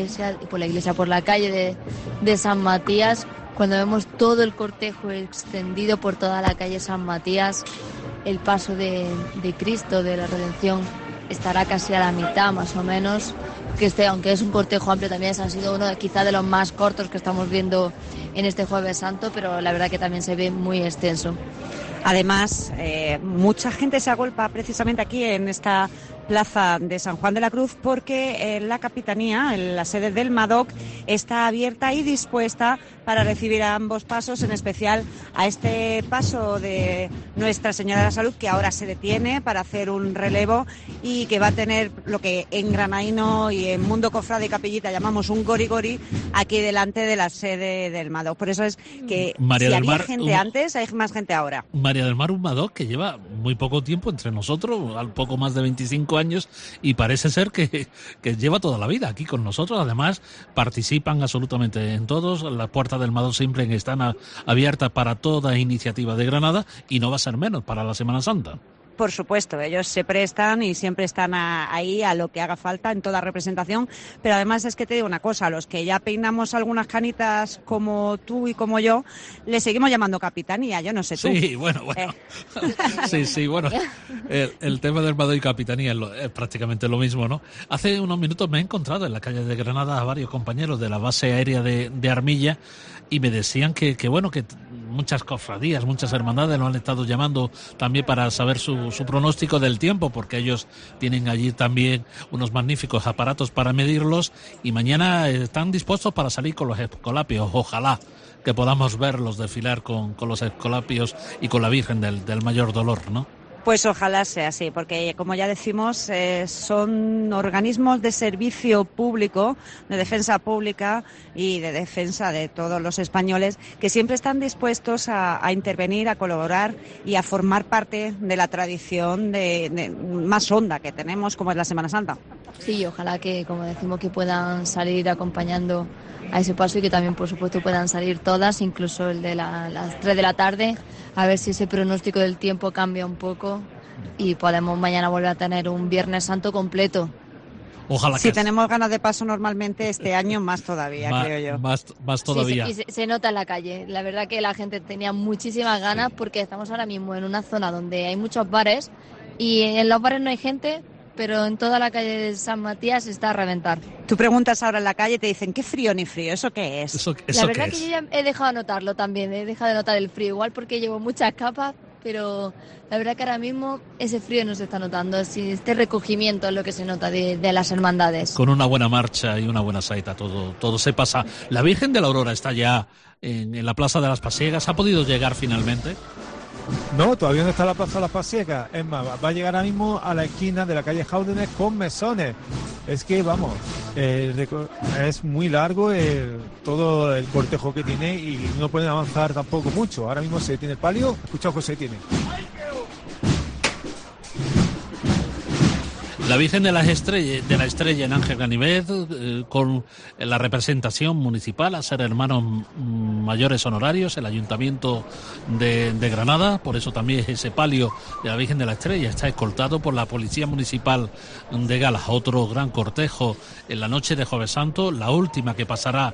la calle de San Matías. Cuando vemos todo el cortejo extendido por toda la calle San Matías, el paso de Cristo de la Redención estará casi a la mitad más o menos, aunque es un cortejo amplio, también ha sido uno quizá de los más cortos que estamos viendo en este Jueves Santo, pero la verdad que también se ve muy extenso. Además, mucha gente se agolpa precisamente aquí en esta plaza de San Juan de la Cruz, porque la capitanía, la sede del MADOC, está abierta y dispuesta para recibir a ambos pasos, en especial a este paso de Nuestra Señora de la Salud, que ahora se detiene para hacer un relevo y que va a tener lo que en granaíno y en mundo cofrade y capillita llamamos un gori-gori aquí delante de la sede del MADOC. Por eso es que María si del había Mar, gente antes, hay más gente ahora. María del Mar, un MADOC que lleva muy poco tiempo entre nosotros, al poco más de 25 años, y parece ser que lleva toda la vida aquí con nosotros. Además, participan absolutamente en todos. Las puertas del MADOC siempre están abiertas para toda iniciativa de Granada, y no va a ser menos para la Semana Santa. Por supuesto, ellos se prestan y siempre están ahí a lo que haga falta en toda representación, pero además es que te digo una cosa, los que ya peinamos algunas canitas como tú y como yo, le seguimos llamando capitanía, yo no sé tú. Sí, bueno. Sí, bueno, el tema del MADOC y capitanía es prácticamente lo mismo, ¿no? Hace unos minutos me he encontrado en la calle de Granada a varios compañeros de la base aérea de Armilla, y me decían que muchas cofradías, muchas hermandades nos han estado llamando también para saber su pronóstico del tiempo, porque ellos tienen allí también unos magníficos aparatos para medirlos, y mañana están dispuestos para salir con los escolapios. Ojalá que podamos verlos desfilar con los escolapios y con la Virgen del Mayor Dolor, ¿no? Pues ojalá sea así, porque como ya decimos, son organismos de servicio público, de defensa pública y de defensa de todos los españoles, que siempre están dispuestos a intervenir, a colaborar y a formar parte de la tradición más honda que tenemos, como es la Semana Santa. Sí, ojalá que, como decimos, que puedan salir acompañando a ese paso y que también, por supuesto, puedan salir todas, incluso el de las 3 de la tarde, a ver si ese pronóstico del tiempo cambia un poco y podemos mañana volver a tener un Viernes Santo completo. Ojalá si tenemos ganas de paso normalmente, este año más todavía, creo yo. Más todavía. Sí, se nota en la calle. La verdad que la gente tenía muchísimas ganas porque estamos ahora mismo en una zona donde hay muchos bares y en los bares no hay gente, pero en toda la calle de San Matías está a reventar. Tú preguntas ahora en la calle y te dicen, ¿qué frío ni frío? ¿Eso qué es? La verdad que yo ya he dejado de notarlo también, he dejado de notar el frío, igual porque llevo muchas capas, pero la verdad que ahora mismo ese frío no se está notando, este recogimiento es lo que se nota de las hermandades. Con una buena marcha y una buena saeta todo se pasa. La Virgen de la Aurora está ya en la Plaza de las Pasiegas, ¿ha podido llegar finalmente? No, todavía no está la Plaza de las Pasiegas. Es más, va a llegar ahora mismo a la esquina de la calle Jaúdenes con Mesones. Es que, vamos, es muy largo todo el cortejo que tiene y no pueden avanzar tampoco mucho. Ahora mismo se detiene el palio. Escucha que se detiene. La Virgen de la Estrella en Ángel Ganivet, con la representación municipal, a ser hermanos mayores honorarios, el Ayuntamiento de Granada. Por eso también ese palio de la Virgen de la Estrella está escoltado por la Policía Municipal de Gala. Otro gran cortejo en la noche de Jueves Santo, la última que pasará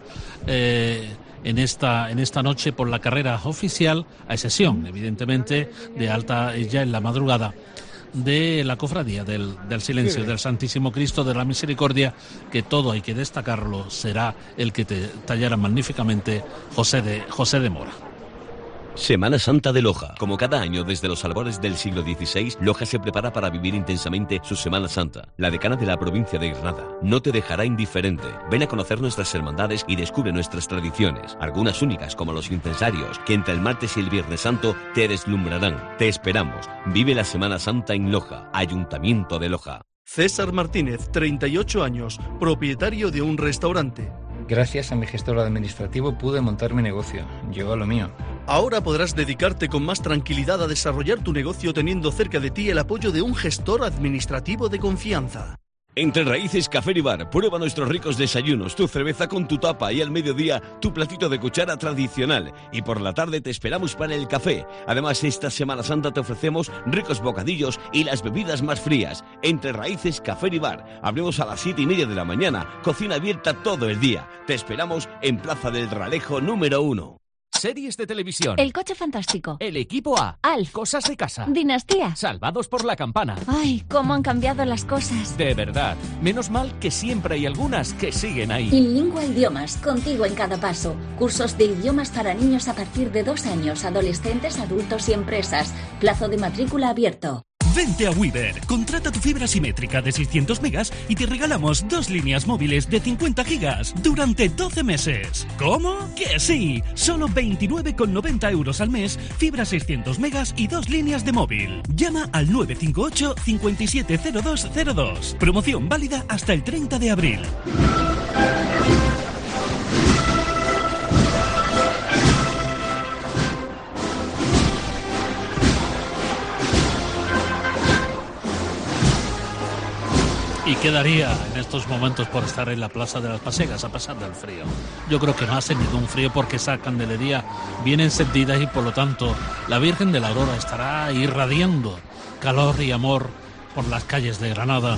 en esta noche por la carrera oficial, a excepción, evidentemente, de alta ya en la madrugada, de la cofradía del Silencio, del Santísimo Cristo de la Misericordia, que todo hay que destacarlo, será el que te tallará magníficamente José de Mora. Semana Santa de Loja. Como cada año desde los albores del siglo XVI, Loja se prepara para vivir intensamente su Semana Santa. La decana de la provincia de Granada no te dejará indiferente. Ven a conocer nuestras hermandades y descubre nuestras tradiciones, algunas únicas como los incensarios, que entre el martes y el Viernes Santo te deslumbrarán. Te esperamos. Vive la Semana Santa en Loja, Ayuntamiento de Loja. César Martínez, 38 años, propietario de un restaurante. Gracias a mi gestor administrativo pude montar mi negocio. Yo a lo mío. Ahora podrás dedicarte con más tranquilidad a desarrollar tu negocio teniendo cerca de ti el apoyo de un gestor administrativo de confianza. Entre Raíces Café y Bar, prueba nuestros ricos desayunos, tu cerveza con tu tapa y al mediodía tu platito de cuchara tradicional. Y por la tarde te esperamos para el café. Además, esta Semana Santa te ofrecemos ricos bocadillos y las bebidas más frías. Entre Raíces Café y Bar, abrimos a las 7:30 de la mañana, cocina abierta todo el día. Te esperamos en Plaza del Ralejo número 1. Series de televisión. El coche fantástico. El equipo A. Alf. Cosas de casa. Dinastía. Salvados por la campana. Ay, cómo han cambiado las cosas. De verdad. Menos mal que siempre hay algunas que siguen ahí. Inlingua Idiomas, contigo en cada paso. Cursos de idiomas para niños a partir de 2 años, adolescentes, adultos y empresas. Plazo de matrícula abierto. Vente a Weaver, contrata tu fibra simétrica de 600 megas y te regalamos 2 líneas móviles de 50 gigas durante 12 meses. ¿Cómo? ¡Que sí! Solo 29,90 euros al mes, fibra 600 megas y 2 líneas de móvil. Llama al 958 570202. Promoción válida hasta el 30 de abril. Y quedaría en estos momentos por estar en la Plaza de las Pasiegas a pesar del frío. Yo creo que más en un frío porque esa candelería viene encendida y por lo tanto la Virgen de la Aurora estará irradiando calor y amor por las calles de Granada.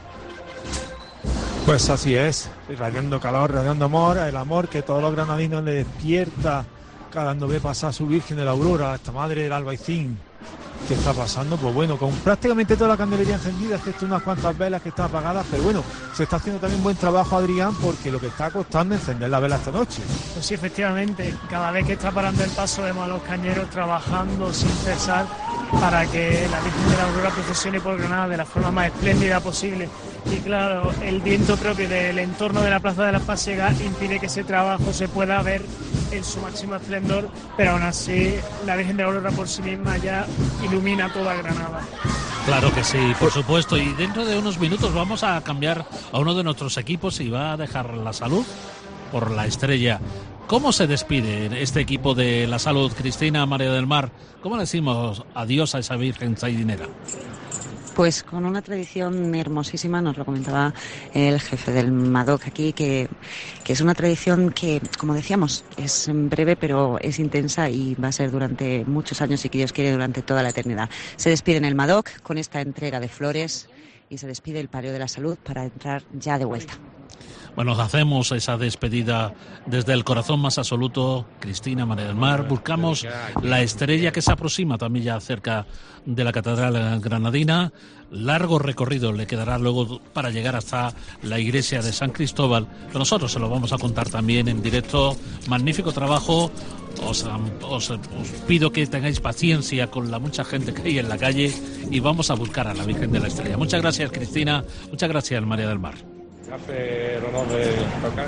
Pues así es, irradiando calor, irradiando amor, el amor que todos los granadinos le despierta cuando ve pasar a su Virgen de la Aurora, esta madre del Albaicín. ¿Qué está pasando? Pues bueno, con prácticamente toda la candelería encendida, excepto unas cuantas velas que están apagadas, pero bueno, se está haciendo también buen trabajo, Adrián, porque lo que está costando encender la vela esta noche. Pues sí, efectivamente, cada vez que está parando el paso vemos a los cañeros trabajando sin cesar para que la Virgen de la Aurora procesione por Granada de la forma más espléndida posible. Y claro, el viento propio del entorno de la Plaza de las Pasiegas impide que ese trabajo se pueda ver en su máximo esplendor, pero aún así la Virgen de la Aurora por sí misma ya ilumina toda Granada. Claro que sí, por supuesto, y dentro de unos minutos vamos a cambiar a uno de nuestros equipos y va a dejar La Salud por La Estrella. ¿Cómo se despide este equipo de La Salud, Cristina, María del Mar? ¿Cómo le decimos adiós a esa Virgen saidinera? Pues con una tradición hermosísima, nos lo comentaba el jefe del MADOC aquí, que es una tradición que, como decíamos, es breve pero es intensa y va a ser durante muchos años y que Dios quiere durante toda la eternidad. Se despide en el MADOC con esta entrega de flores y se despide el Palio de la Salud para entrar ya de vuelta. Bueno, hacemos esa despedida desde el corazón más absoluto, Cristina, María del Mar. Buscamos La Estrella, que se aproxima también ya cerca de la Catedral Granadina. Largo recorrido le quedará luego para llegar hasta la iglesia de San Cristóbal. Pero nosotros se lo vamos a contar también en directo. Magnífico trabajo. Os pido que tengáis paciencia con la mucha gente que hay en la calle y vamos a buscar a la Virgen de la Estrella. Muchas gracias, Cristina. Muchas gracias, María del Mar. Hace el honor de tocar.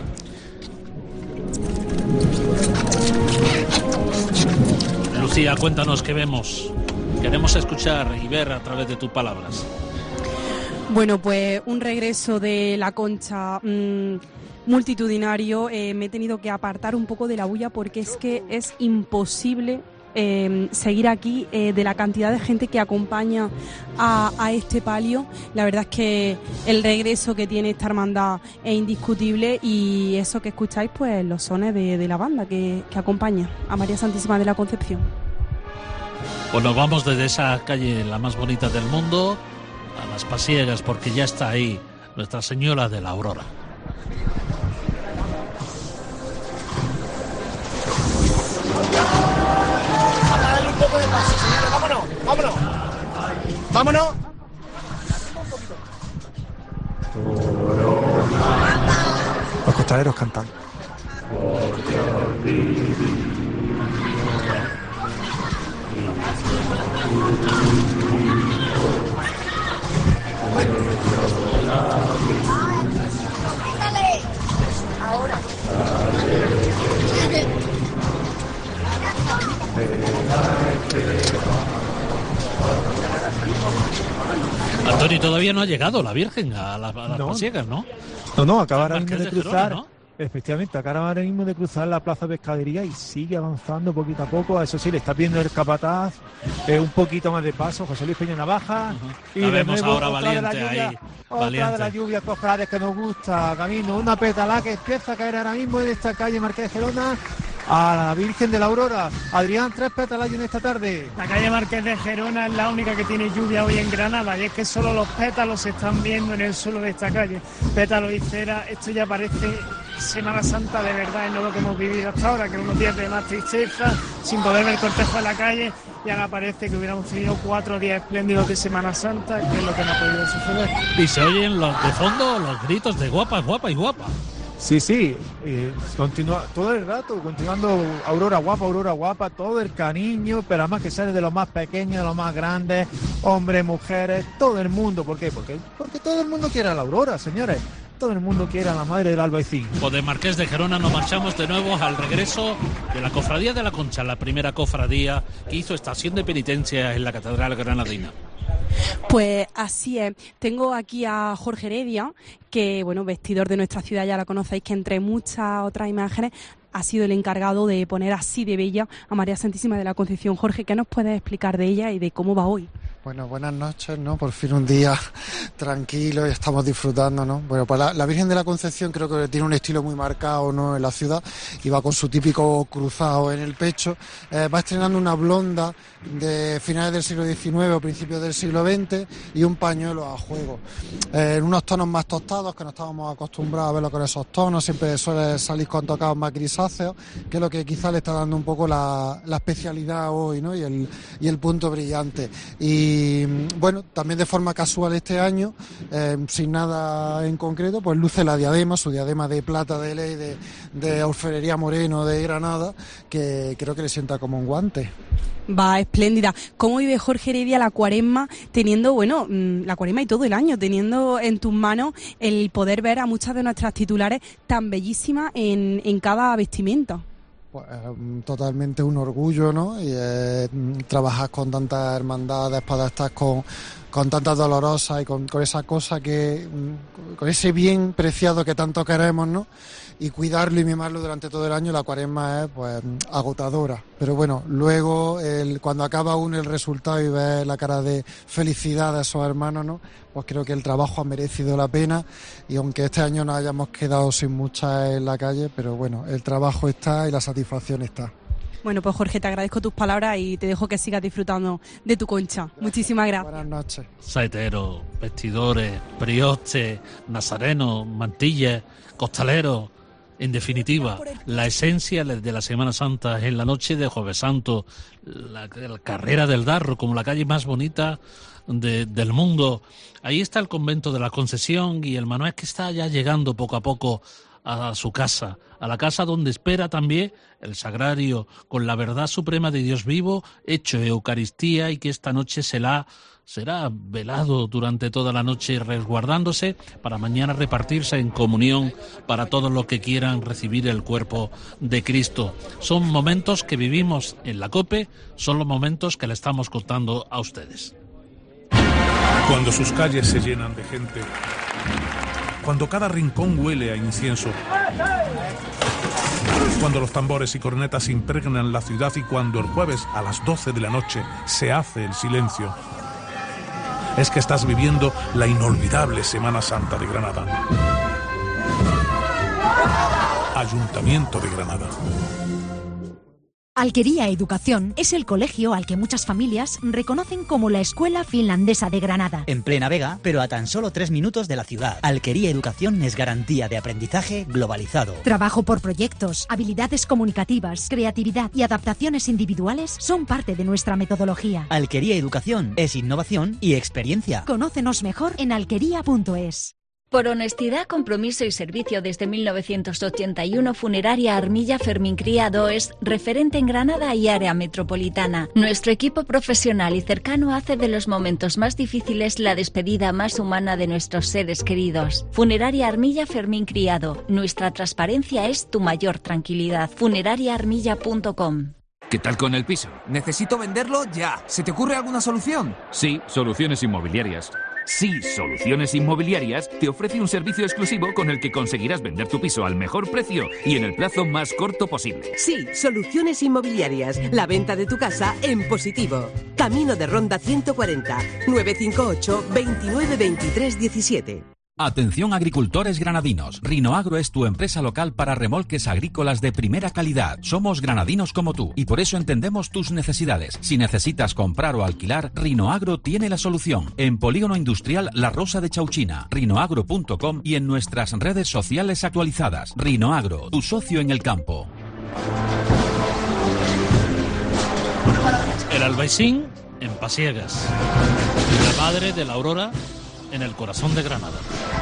Lucía, cuéntanos qué vemos. Queremos escuchar y ver a través de tus palabras. Bueno, pues un regreso de la Concha multitudinario. Me he tenido que apartar un poco de la bulla porque es que es imposible seguir aquí de la cantidad de gente que acompaña a este palio. La verdad es que el regreso que tiene esta hermandad es indiscutible y eso que escucháis, pues los sones de la banda que acompaña a María Santísima de la Concepción. Pues nos vamos desde esa calle, la más bonita del mundo, a Las Pasiegas, porque ya está ahí Nuestra Señora de la Aurora. Un poco de paso, señores, vámonos. Vámonos. Los costaleros cantan. Ahora. Antonio, todavía no ha llegado la Virgen a las Pasiegas, ¿no? No, acaba ahora mismo de cruzar. Gerona, ¿no? Efectivamente, acaba ahora mismo de cruzar la Plaza Pescadería y sigue avanzando poquito a poco. Eso sí, le está pidiendo el capataz un poquito más de paso, José Luis Peña Navaja. Y la vemos ahora valiente ahí. Otra de las lluvias cofrades que nos gusta, Camino. Una pétala que empieza a caer ahora mismo en esta calle Marqués de Gerona. A la Virgen de la Aurora. Adrián, 3 pétalas en esta tarde. La calle Marqués de Gerona es la única que tiene lluvia hoy en Granada y es que solo los pétalos se están viendo en el suelo de esta calle. Pétalos y cera, esto ya parece Semana Santa de verdad, no lo que hemos vivido hasta ahora, que unos días de más tristeza, sin poder ver cortejo en la calle, y ahora parece que hubiéramos tenido 4 días espléndidos de Semana Santa, que es lo que no ha podido suceder. Y se oyen de fondo los gritos de guapa, guapa y guapa. Sí, continúa todo el rato, continuando Aurora guapa, todo el cariño, pero además que sale de los más pequeños, de los más grandes, hombres, mujeres, todo el mundo. ¿Por qué? Porque todo el mundo quiere a la Aurora, señores. Todo el mundo quiere a la madre del Albaicín. Pues de Marqués de Gerona nos marchamos de nuevo al regreso de la Cofradía de la Concha, la primera cofradía que hizo estación de penitencia en la Catedral Granadina. Pues así es. Tengo aquí a Jorge Heredia, que, bueno, vestidor de nuestra ciudad, ya la conocéis, que entre muchas otras imágenes ha sido el encargado de poner así de bella a María Santísima de la Concepción. Jorge, ¿qué nos puedes explicar de ella y de cómo va hoy? Bueno, buenas noches, ¿no? Por fin un día tranquilo y estamos disfrutando, ¿no? Bueno, pues la Virgen de la Concepción creo que tiene un estilo muy marcado, ¿no? En la ciudad y va con su típico cruzado en el pecho. Va estrenando una blonda de finales del siglo XIX o principios del siglo XX y un pañuelo a juego. En unos tonos más tostados, que no estábamos acostumbrados a verlo con esos tonos, siempre suele salir con tocados más grisáceos, que es lo que quizá le está dando un poco la especialidad hoy, ¿no? Y el punto brillante. Y bueno, también de forma casual este año, sin nada en concreto, pues luce la diadema, su diadema de plata de ley de Orfebrería Moreno de Granada, que creo que le sienta como un guante. Va, espléndida. ¿Cómo vive Jorge Heredia la cuaresma, teniendo, bueno, la cuaresma y todo el año, teniendo en tus manos el poder ver a muchas de nuestras titulares tan bellísimas en cada vestimenta? pues totalmente un orgullo, ¿no? Y trabajar con tantas hermandades para estar con tantas dolorosas y con esa cosa con ese bien preciado que tanto queremos, ¿no? Y cuidarlo y mimarlo durante todo el año. La Cuaresma es pues agotadora, pero bueno, luego cuando acaba uno el resultado y ves la cara de felicidad de esos hermanos, ¿no? Pues creo que el trabajo ha merecido la pena, y aunque este año nos hayamos quedado sin muchas en la calle, pero bueno, el trabajo está y la satisfacción está. Bueno, pues Jorge, te agradezco tus palabras y te dejo que sigas disfrutando de tu concha. Gracias. Muchísimas gracias. Buenas noches. Saeteros, vestidores, priostes, nazarenos, mantillas, costaleros. En definitiva, la esencia de la Semana Santa es en la noche de Jueves Santo, la carrera del Darro, como la calle más bonita del mundo. Ahí está el convento de la Concesión, y el Manuel que está ya llegando poco a poco a su casa, a la casa donde espera también el sagrario, con la verdad suprema de Dios vivo, hecho Eucaristía, y que esta noche será velado durante toda la noche, resguardándose para mañana repartirse en comunión para todos los que quieran recibir el cuerpo de Cristo. Son momentos que vivimos en la COPE, son los momentos que le estamos contando a ustedes. Cuando sus calles se llenan de gente, cuando cada rincón huele a incienso, cuando los tambores y cornetas impregnan la ciudad, y cuando el jueves a las 12 de la noche se hace el silencio, es que estás viviendo la inolvidable Semana Santa de Granada. Ayuntamiento de Granada. Alquería Educación es el colegio al que muchas familias reconocen como la Escuela Finlandesa de Granada. En plena Vega, pero a tan solo 3 minutos de la ciudad. Alquería Educación es garantía de aprendizaje globalizado. Trabajo por proyectos, habilidades comunicativas, creatividad y adaptaciones individuales son parte de nuestra metodología. Alquería Educación es innovación y experiencia. Conócenos mejor en alquería.es. Por honestidad, compromiso y servicio desde 1981, Funeraria Armilla Fermín Criado es referente en Granada y área metropolitana. Nuestro equipo profesional y cercano hace de los momentos más difíciles la despedida más humana de nuestros seres queridos. Funeraria Armilla Fermín Criado. Nuestra transparencia es tu mayor tranquilidad. Funerariaarmilla.com. ¿Qué tal con el piso? Necesito venderlo ya. ¿Se te ocurre alguna solución? Sí, Soluciones Inmobiliarias. Sí, Soluciones Inmobiliarias te ofrece un servicio exclusivo con el que conseguirás vender tu piso al mejor precio y en el plazo más corto posible. Sí, Soluciones Inmobiliarias. La venta de tu casa en positivo. Camino de Ronda 140, 958 29 23 17. Atención agricultores granadinos, Rinoagro es tu empresa local para remolques agrícolas de primera calidad. Somos granadinos como tú y por eso entendemos tus necesidades. Si necesitas comprar o alquilar, Rinoagro tiene la solución. En Polígono Industrial La Rosa de Chauchina, rinoagro.com y en nuestras redes sociales actualizadas. Rinoagro, tu socio en el campo. El Albaicín en Pasiegas, la madre de la aurora en el corazón de Granada.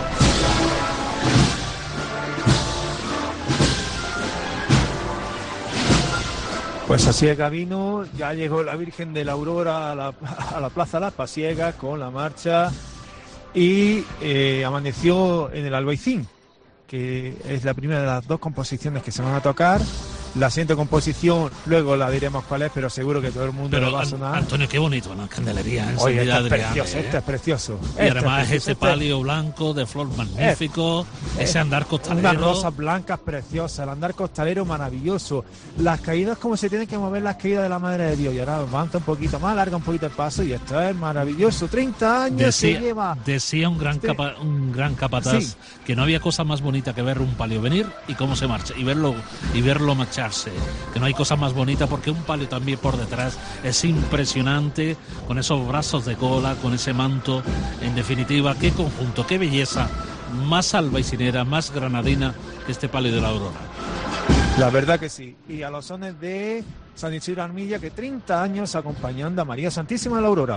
Pues así es camino, ya llegó la Virgen de la Aurora a la Plaza Las Pasiegas con la marcha y amaneció en el Albaicín, que es la primera de las 2 composiciones que se van a tocar. La siguiente composición, luego la diremos cuál es, pero seguro que todo el mundo lo va a sonar. Antonio, qué bonito, ¿no? Candelería. Oye, este es precioso. Y además ese palio blanco de flor magnífico, ese andar costalero. Unas rosas blancas preciosas, el andar costalero maravilloso. Las caídas, como se tienen que mover las caídas de la Madre de Dios. Y ahora avanza un poquito más, larga un poquito el paso y esto es maravilloso. 30 años se lleva. Decía un gran capataz que no había cosa más bonita que ver un palio venir y cómo se marcha, y verlo marchar. Que no hay cosa más bonita, porque un palio también por detrás es impresionante, con esos brazos de cola, con ese manto. En definitiva, qué conjunto, qué belleza, más albaicinera, más granadina que este palio de la Aurora. La verdad que sí. Y a los sones de San Isidro Armilla, que 30 años acompañando a María Santísima de la Aurora.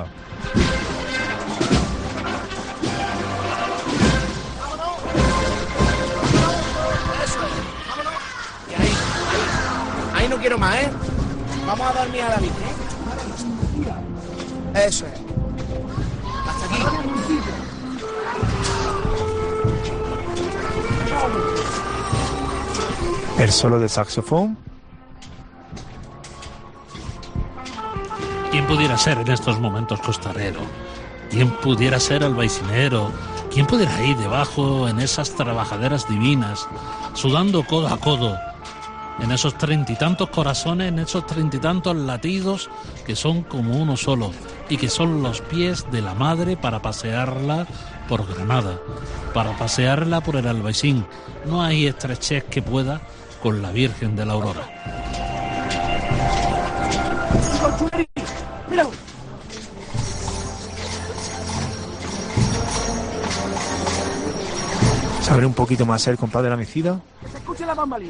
No quiero más, ¿eh? Vamos a dormir a la Virgen. Eso es. Hasta aquí. El solo de saxofón ¿Quién pudiera ser en estos momentos costalero? ¿Quién pudiera ser albaicinero? ¿Quién pudiera ir debajo en esas trabajaderas divinas, sudando codo a codo, en esos 30 y tantos corazones, en esos 30 y tantos latidos que son como uno solo y que son los pies de la madre para pasearla por Granada, para pasearla por el Albaicín? No hay estrechez que pueda con la Virgen de la Aurora. Se abre un poquito más el compadre de la mecida. Que se escuche la bambalina.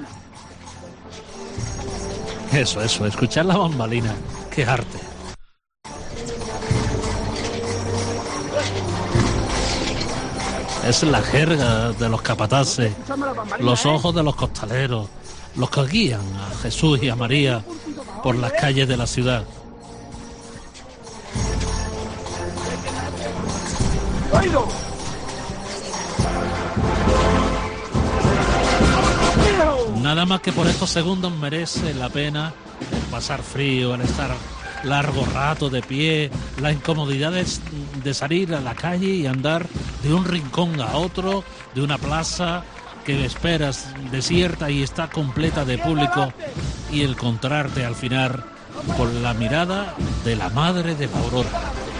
Eso, escuchar la bambalina. ¡Qué arte! Es la jerga de los capataces, los ojos de los costaleros, los que guían a Jesús y a María por las calles de la ciudad. Nada más que por estos segundos merece la pena el pasar frío, el estar largo rato de pie, la incomodidad de salir a la calle y andar de un rincón a otro, de una plaza que esperas desierta y está completa de público, y encontrarte al final con la mirada de la Madre de la Aurora.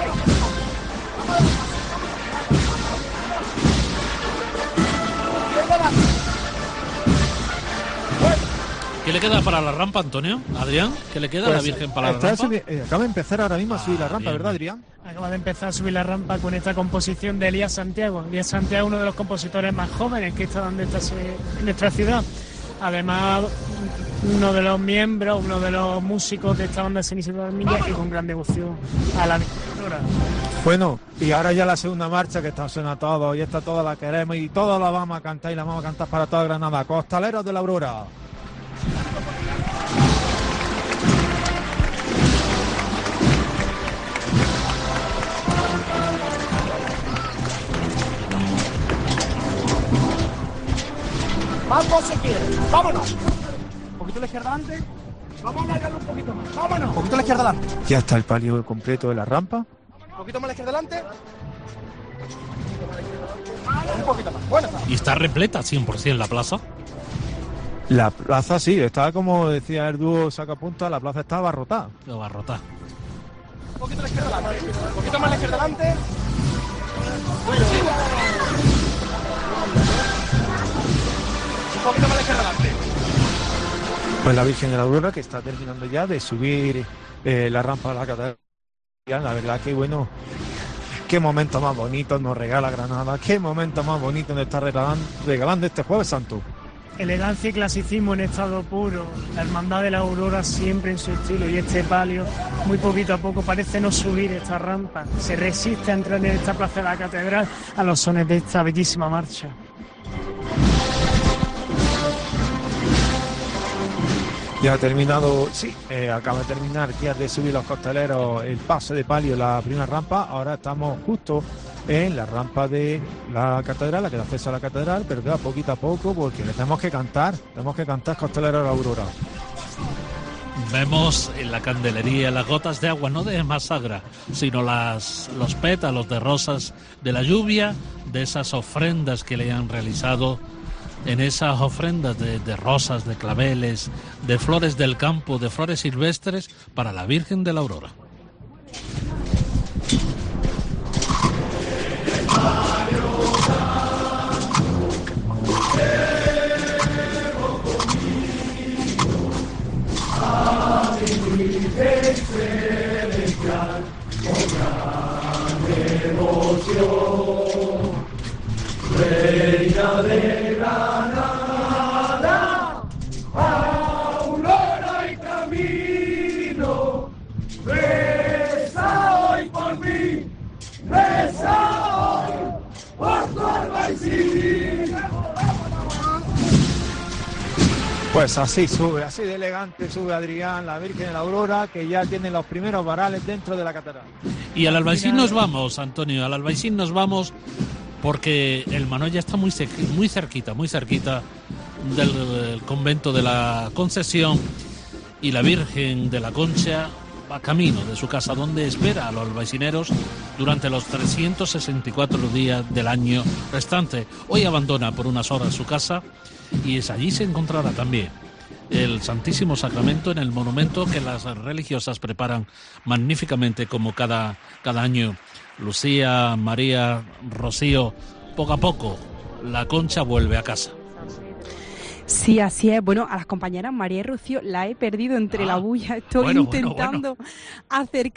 ¿Qué le queda para la rampa, Antonio? Adrián, ¿qué le queda a la Virgen para la rampa? Acaba de empezar ahora mismo a subir la rampa, bien, ¿verdad, Adrián? Acaba de empezar a subir la rampa con esta composición de Elías Santiago. Elías Santiago, uno de los compositores más jóvenes que está dando en nuestra ciudad. Además, uno de los miembros, uno de los músicos de esta banda de San Isidro de Armilla, y con gran devoción a la Aurora. Bueno, y ahora ya la segunda marcha, que está suena todo, y esta toda la queremos, y toda la vamos a cantar, y la vamos a cantar para toda Granada. Costaleros de la Aurora. Vamos si quieres, vámonos. Un poquito a la izquierda adelante. Vamos a alargarlo un poquito más. Vámonos. Un poquito a la izquierda adelante. Ya está el palio completo de la rampa. Un poquito más a la izquierda adelante. Un poquito más. Bueno, está. Y está repleta 100% la plaza. La plaza sí, está como decía el dúo Sacapunta, la plaza está abarrotada. Abarrotada. Un poquito a la izquierda adelante. Un poquito más a la izquierda adelante. Un poquito más a la izquierda adelante. Pues la Virgen de la Aurora, que está terminando ya de subir la rampa a la catedral. La verdad que bueno, qué momento más bonito nos regala Granada, qué momento más bonito nos está regalando este Jueves Santo. Elegancia y clasicismo en estado puro, la Hermandad de la Aurora siempre en su estilo, y este palio muy poquito a poco parece no subir esta rampa, se resiste a entrar en esta plaza de la catedral a los sones de esta bellísima marcha. Ya ha terminado, sí, acaba de terminar ya de subir los costaleros el paso de palio, la primera rampa. Ahora estamos justo en la rampa de la catedral, la que da acceso a la catedral, pero queda poquito a poco porque le tenemos que cantar Costaleros de la Aurora. Vemos en la candelería las gotas de agua, no de masagra, sino los pétalos de rosas de la lluvia, de esas ofrendas que le han realizado, en esas ofrendas de rosas, de claveles, de flores del campo, de flores silvestres para la Virgen de la Aurora. Reina de Granada, Aurora y camino, reza hoy por mí, reza hoy por tu Albaicín. Pues así sube, así de elegante sube Adrián, la Virgen de la Aurora, que ya tiene los primeros varales dentro de la catedral. Y al Albaicín nos vamos, Antonio, al Albaicín nos vamos, porque el Manuel ya está muy cerquita del convento de la Concesión, y la Virgen de la Concha va camino de su casa, donde espera a los albaicineros durante los 364 días del año restante. Hoy abandona por unas horas su casa y allí se encontrará también el Santísimo Sacramento en el monumento que las religiosas preparan magníficamente como cada año. Lucía, María, Rocío, poco a poco la Concha vuelve a casa. Sí, así es. Bueno, a las compañeras María y Rocío la he perdido entre la bulla. Estoy intentando acercar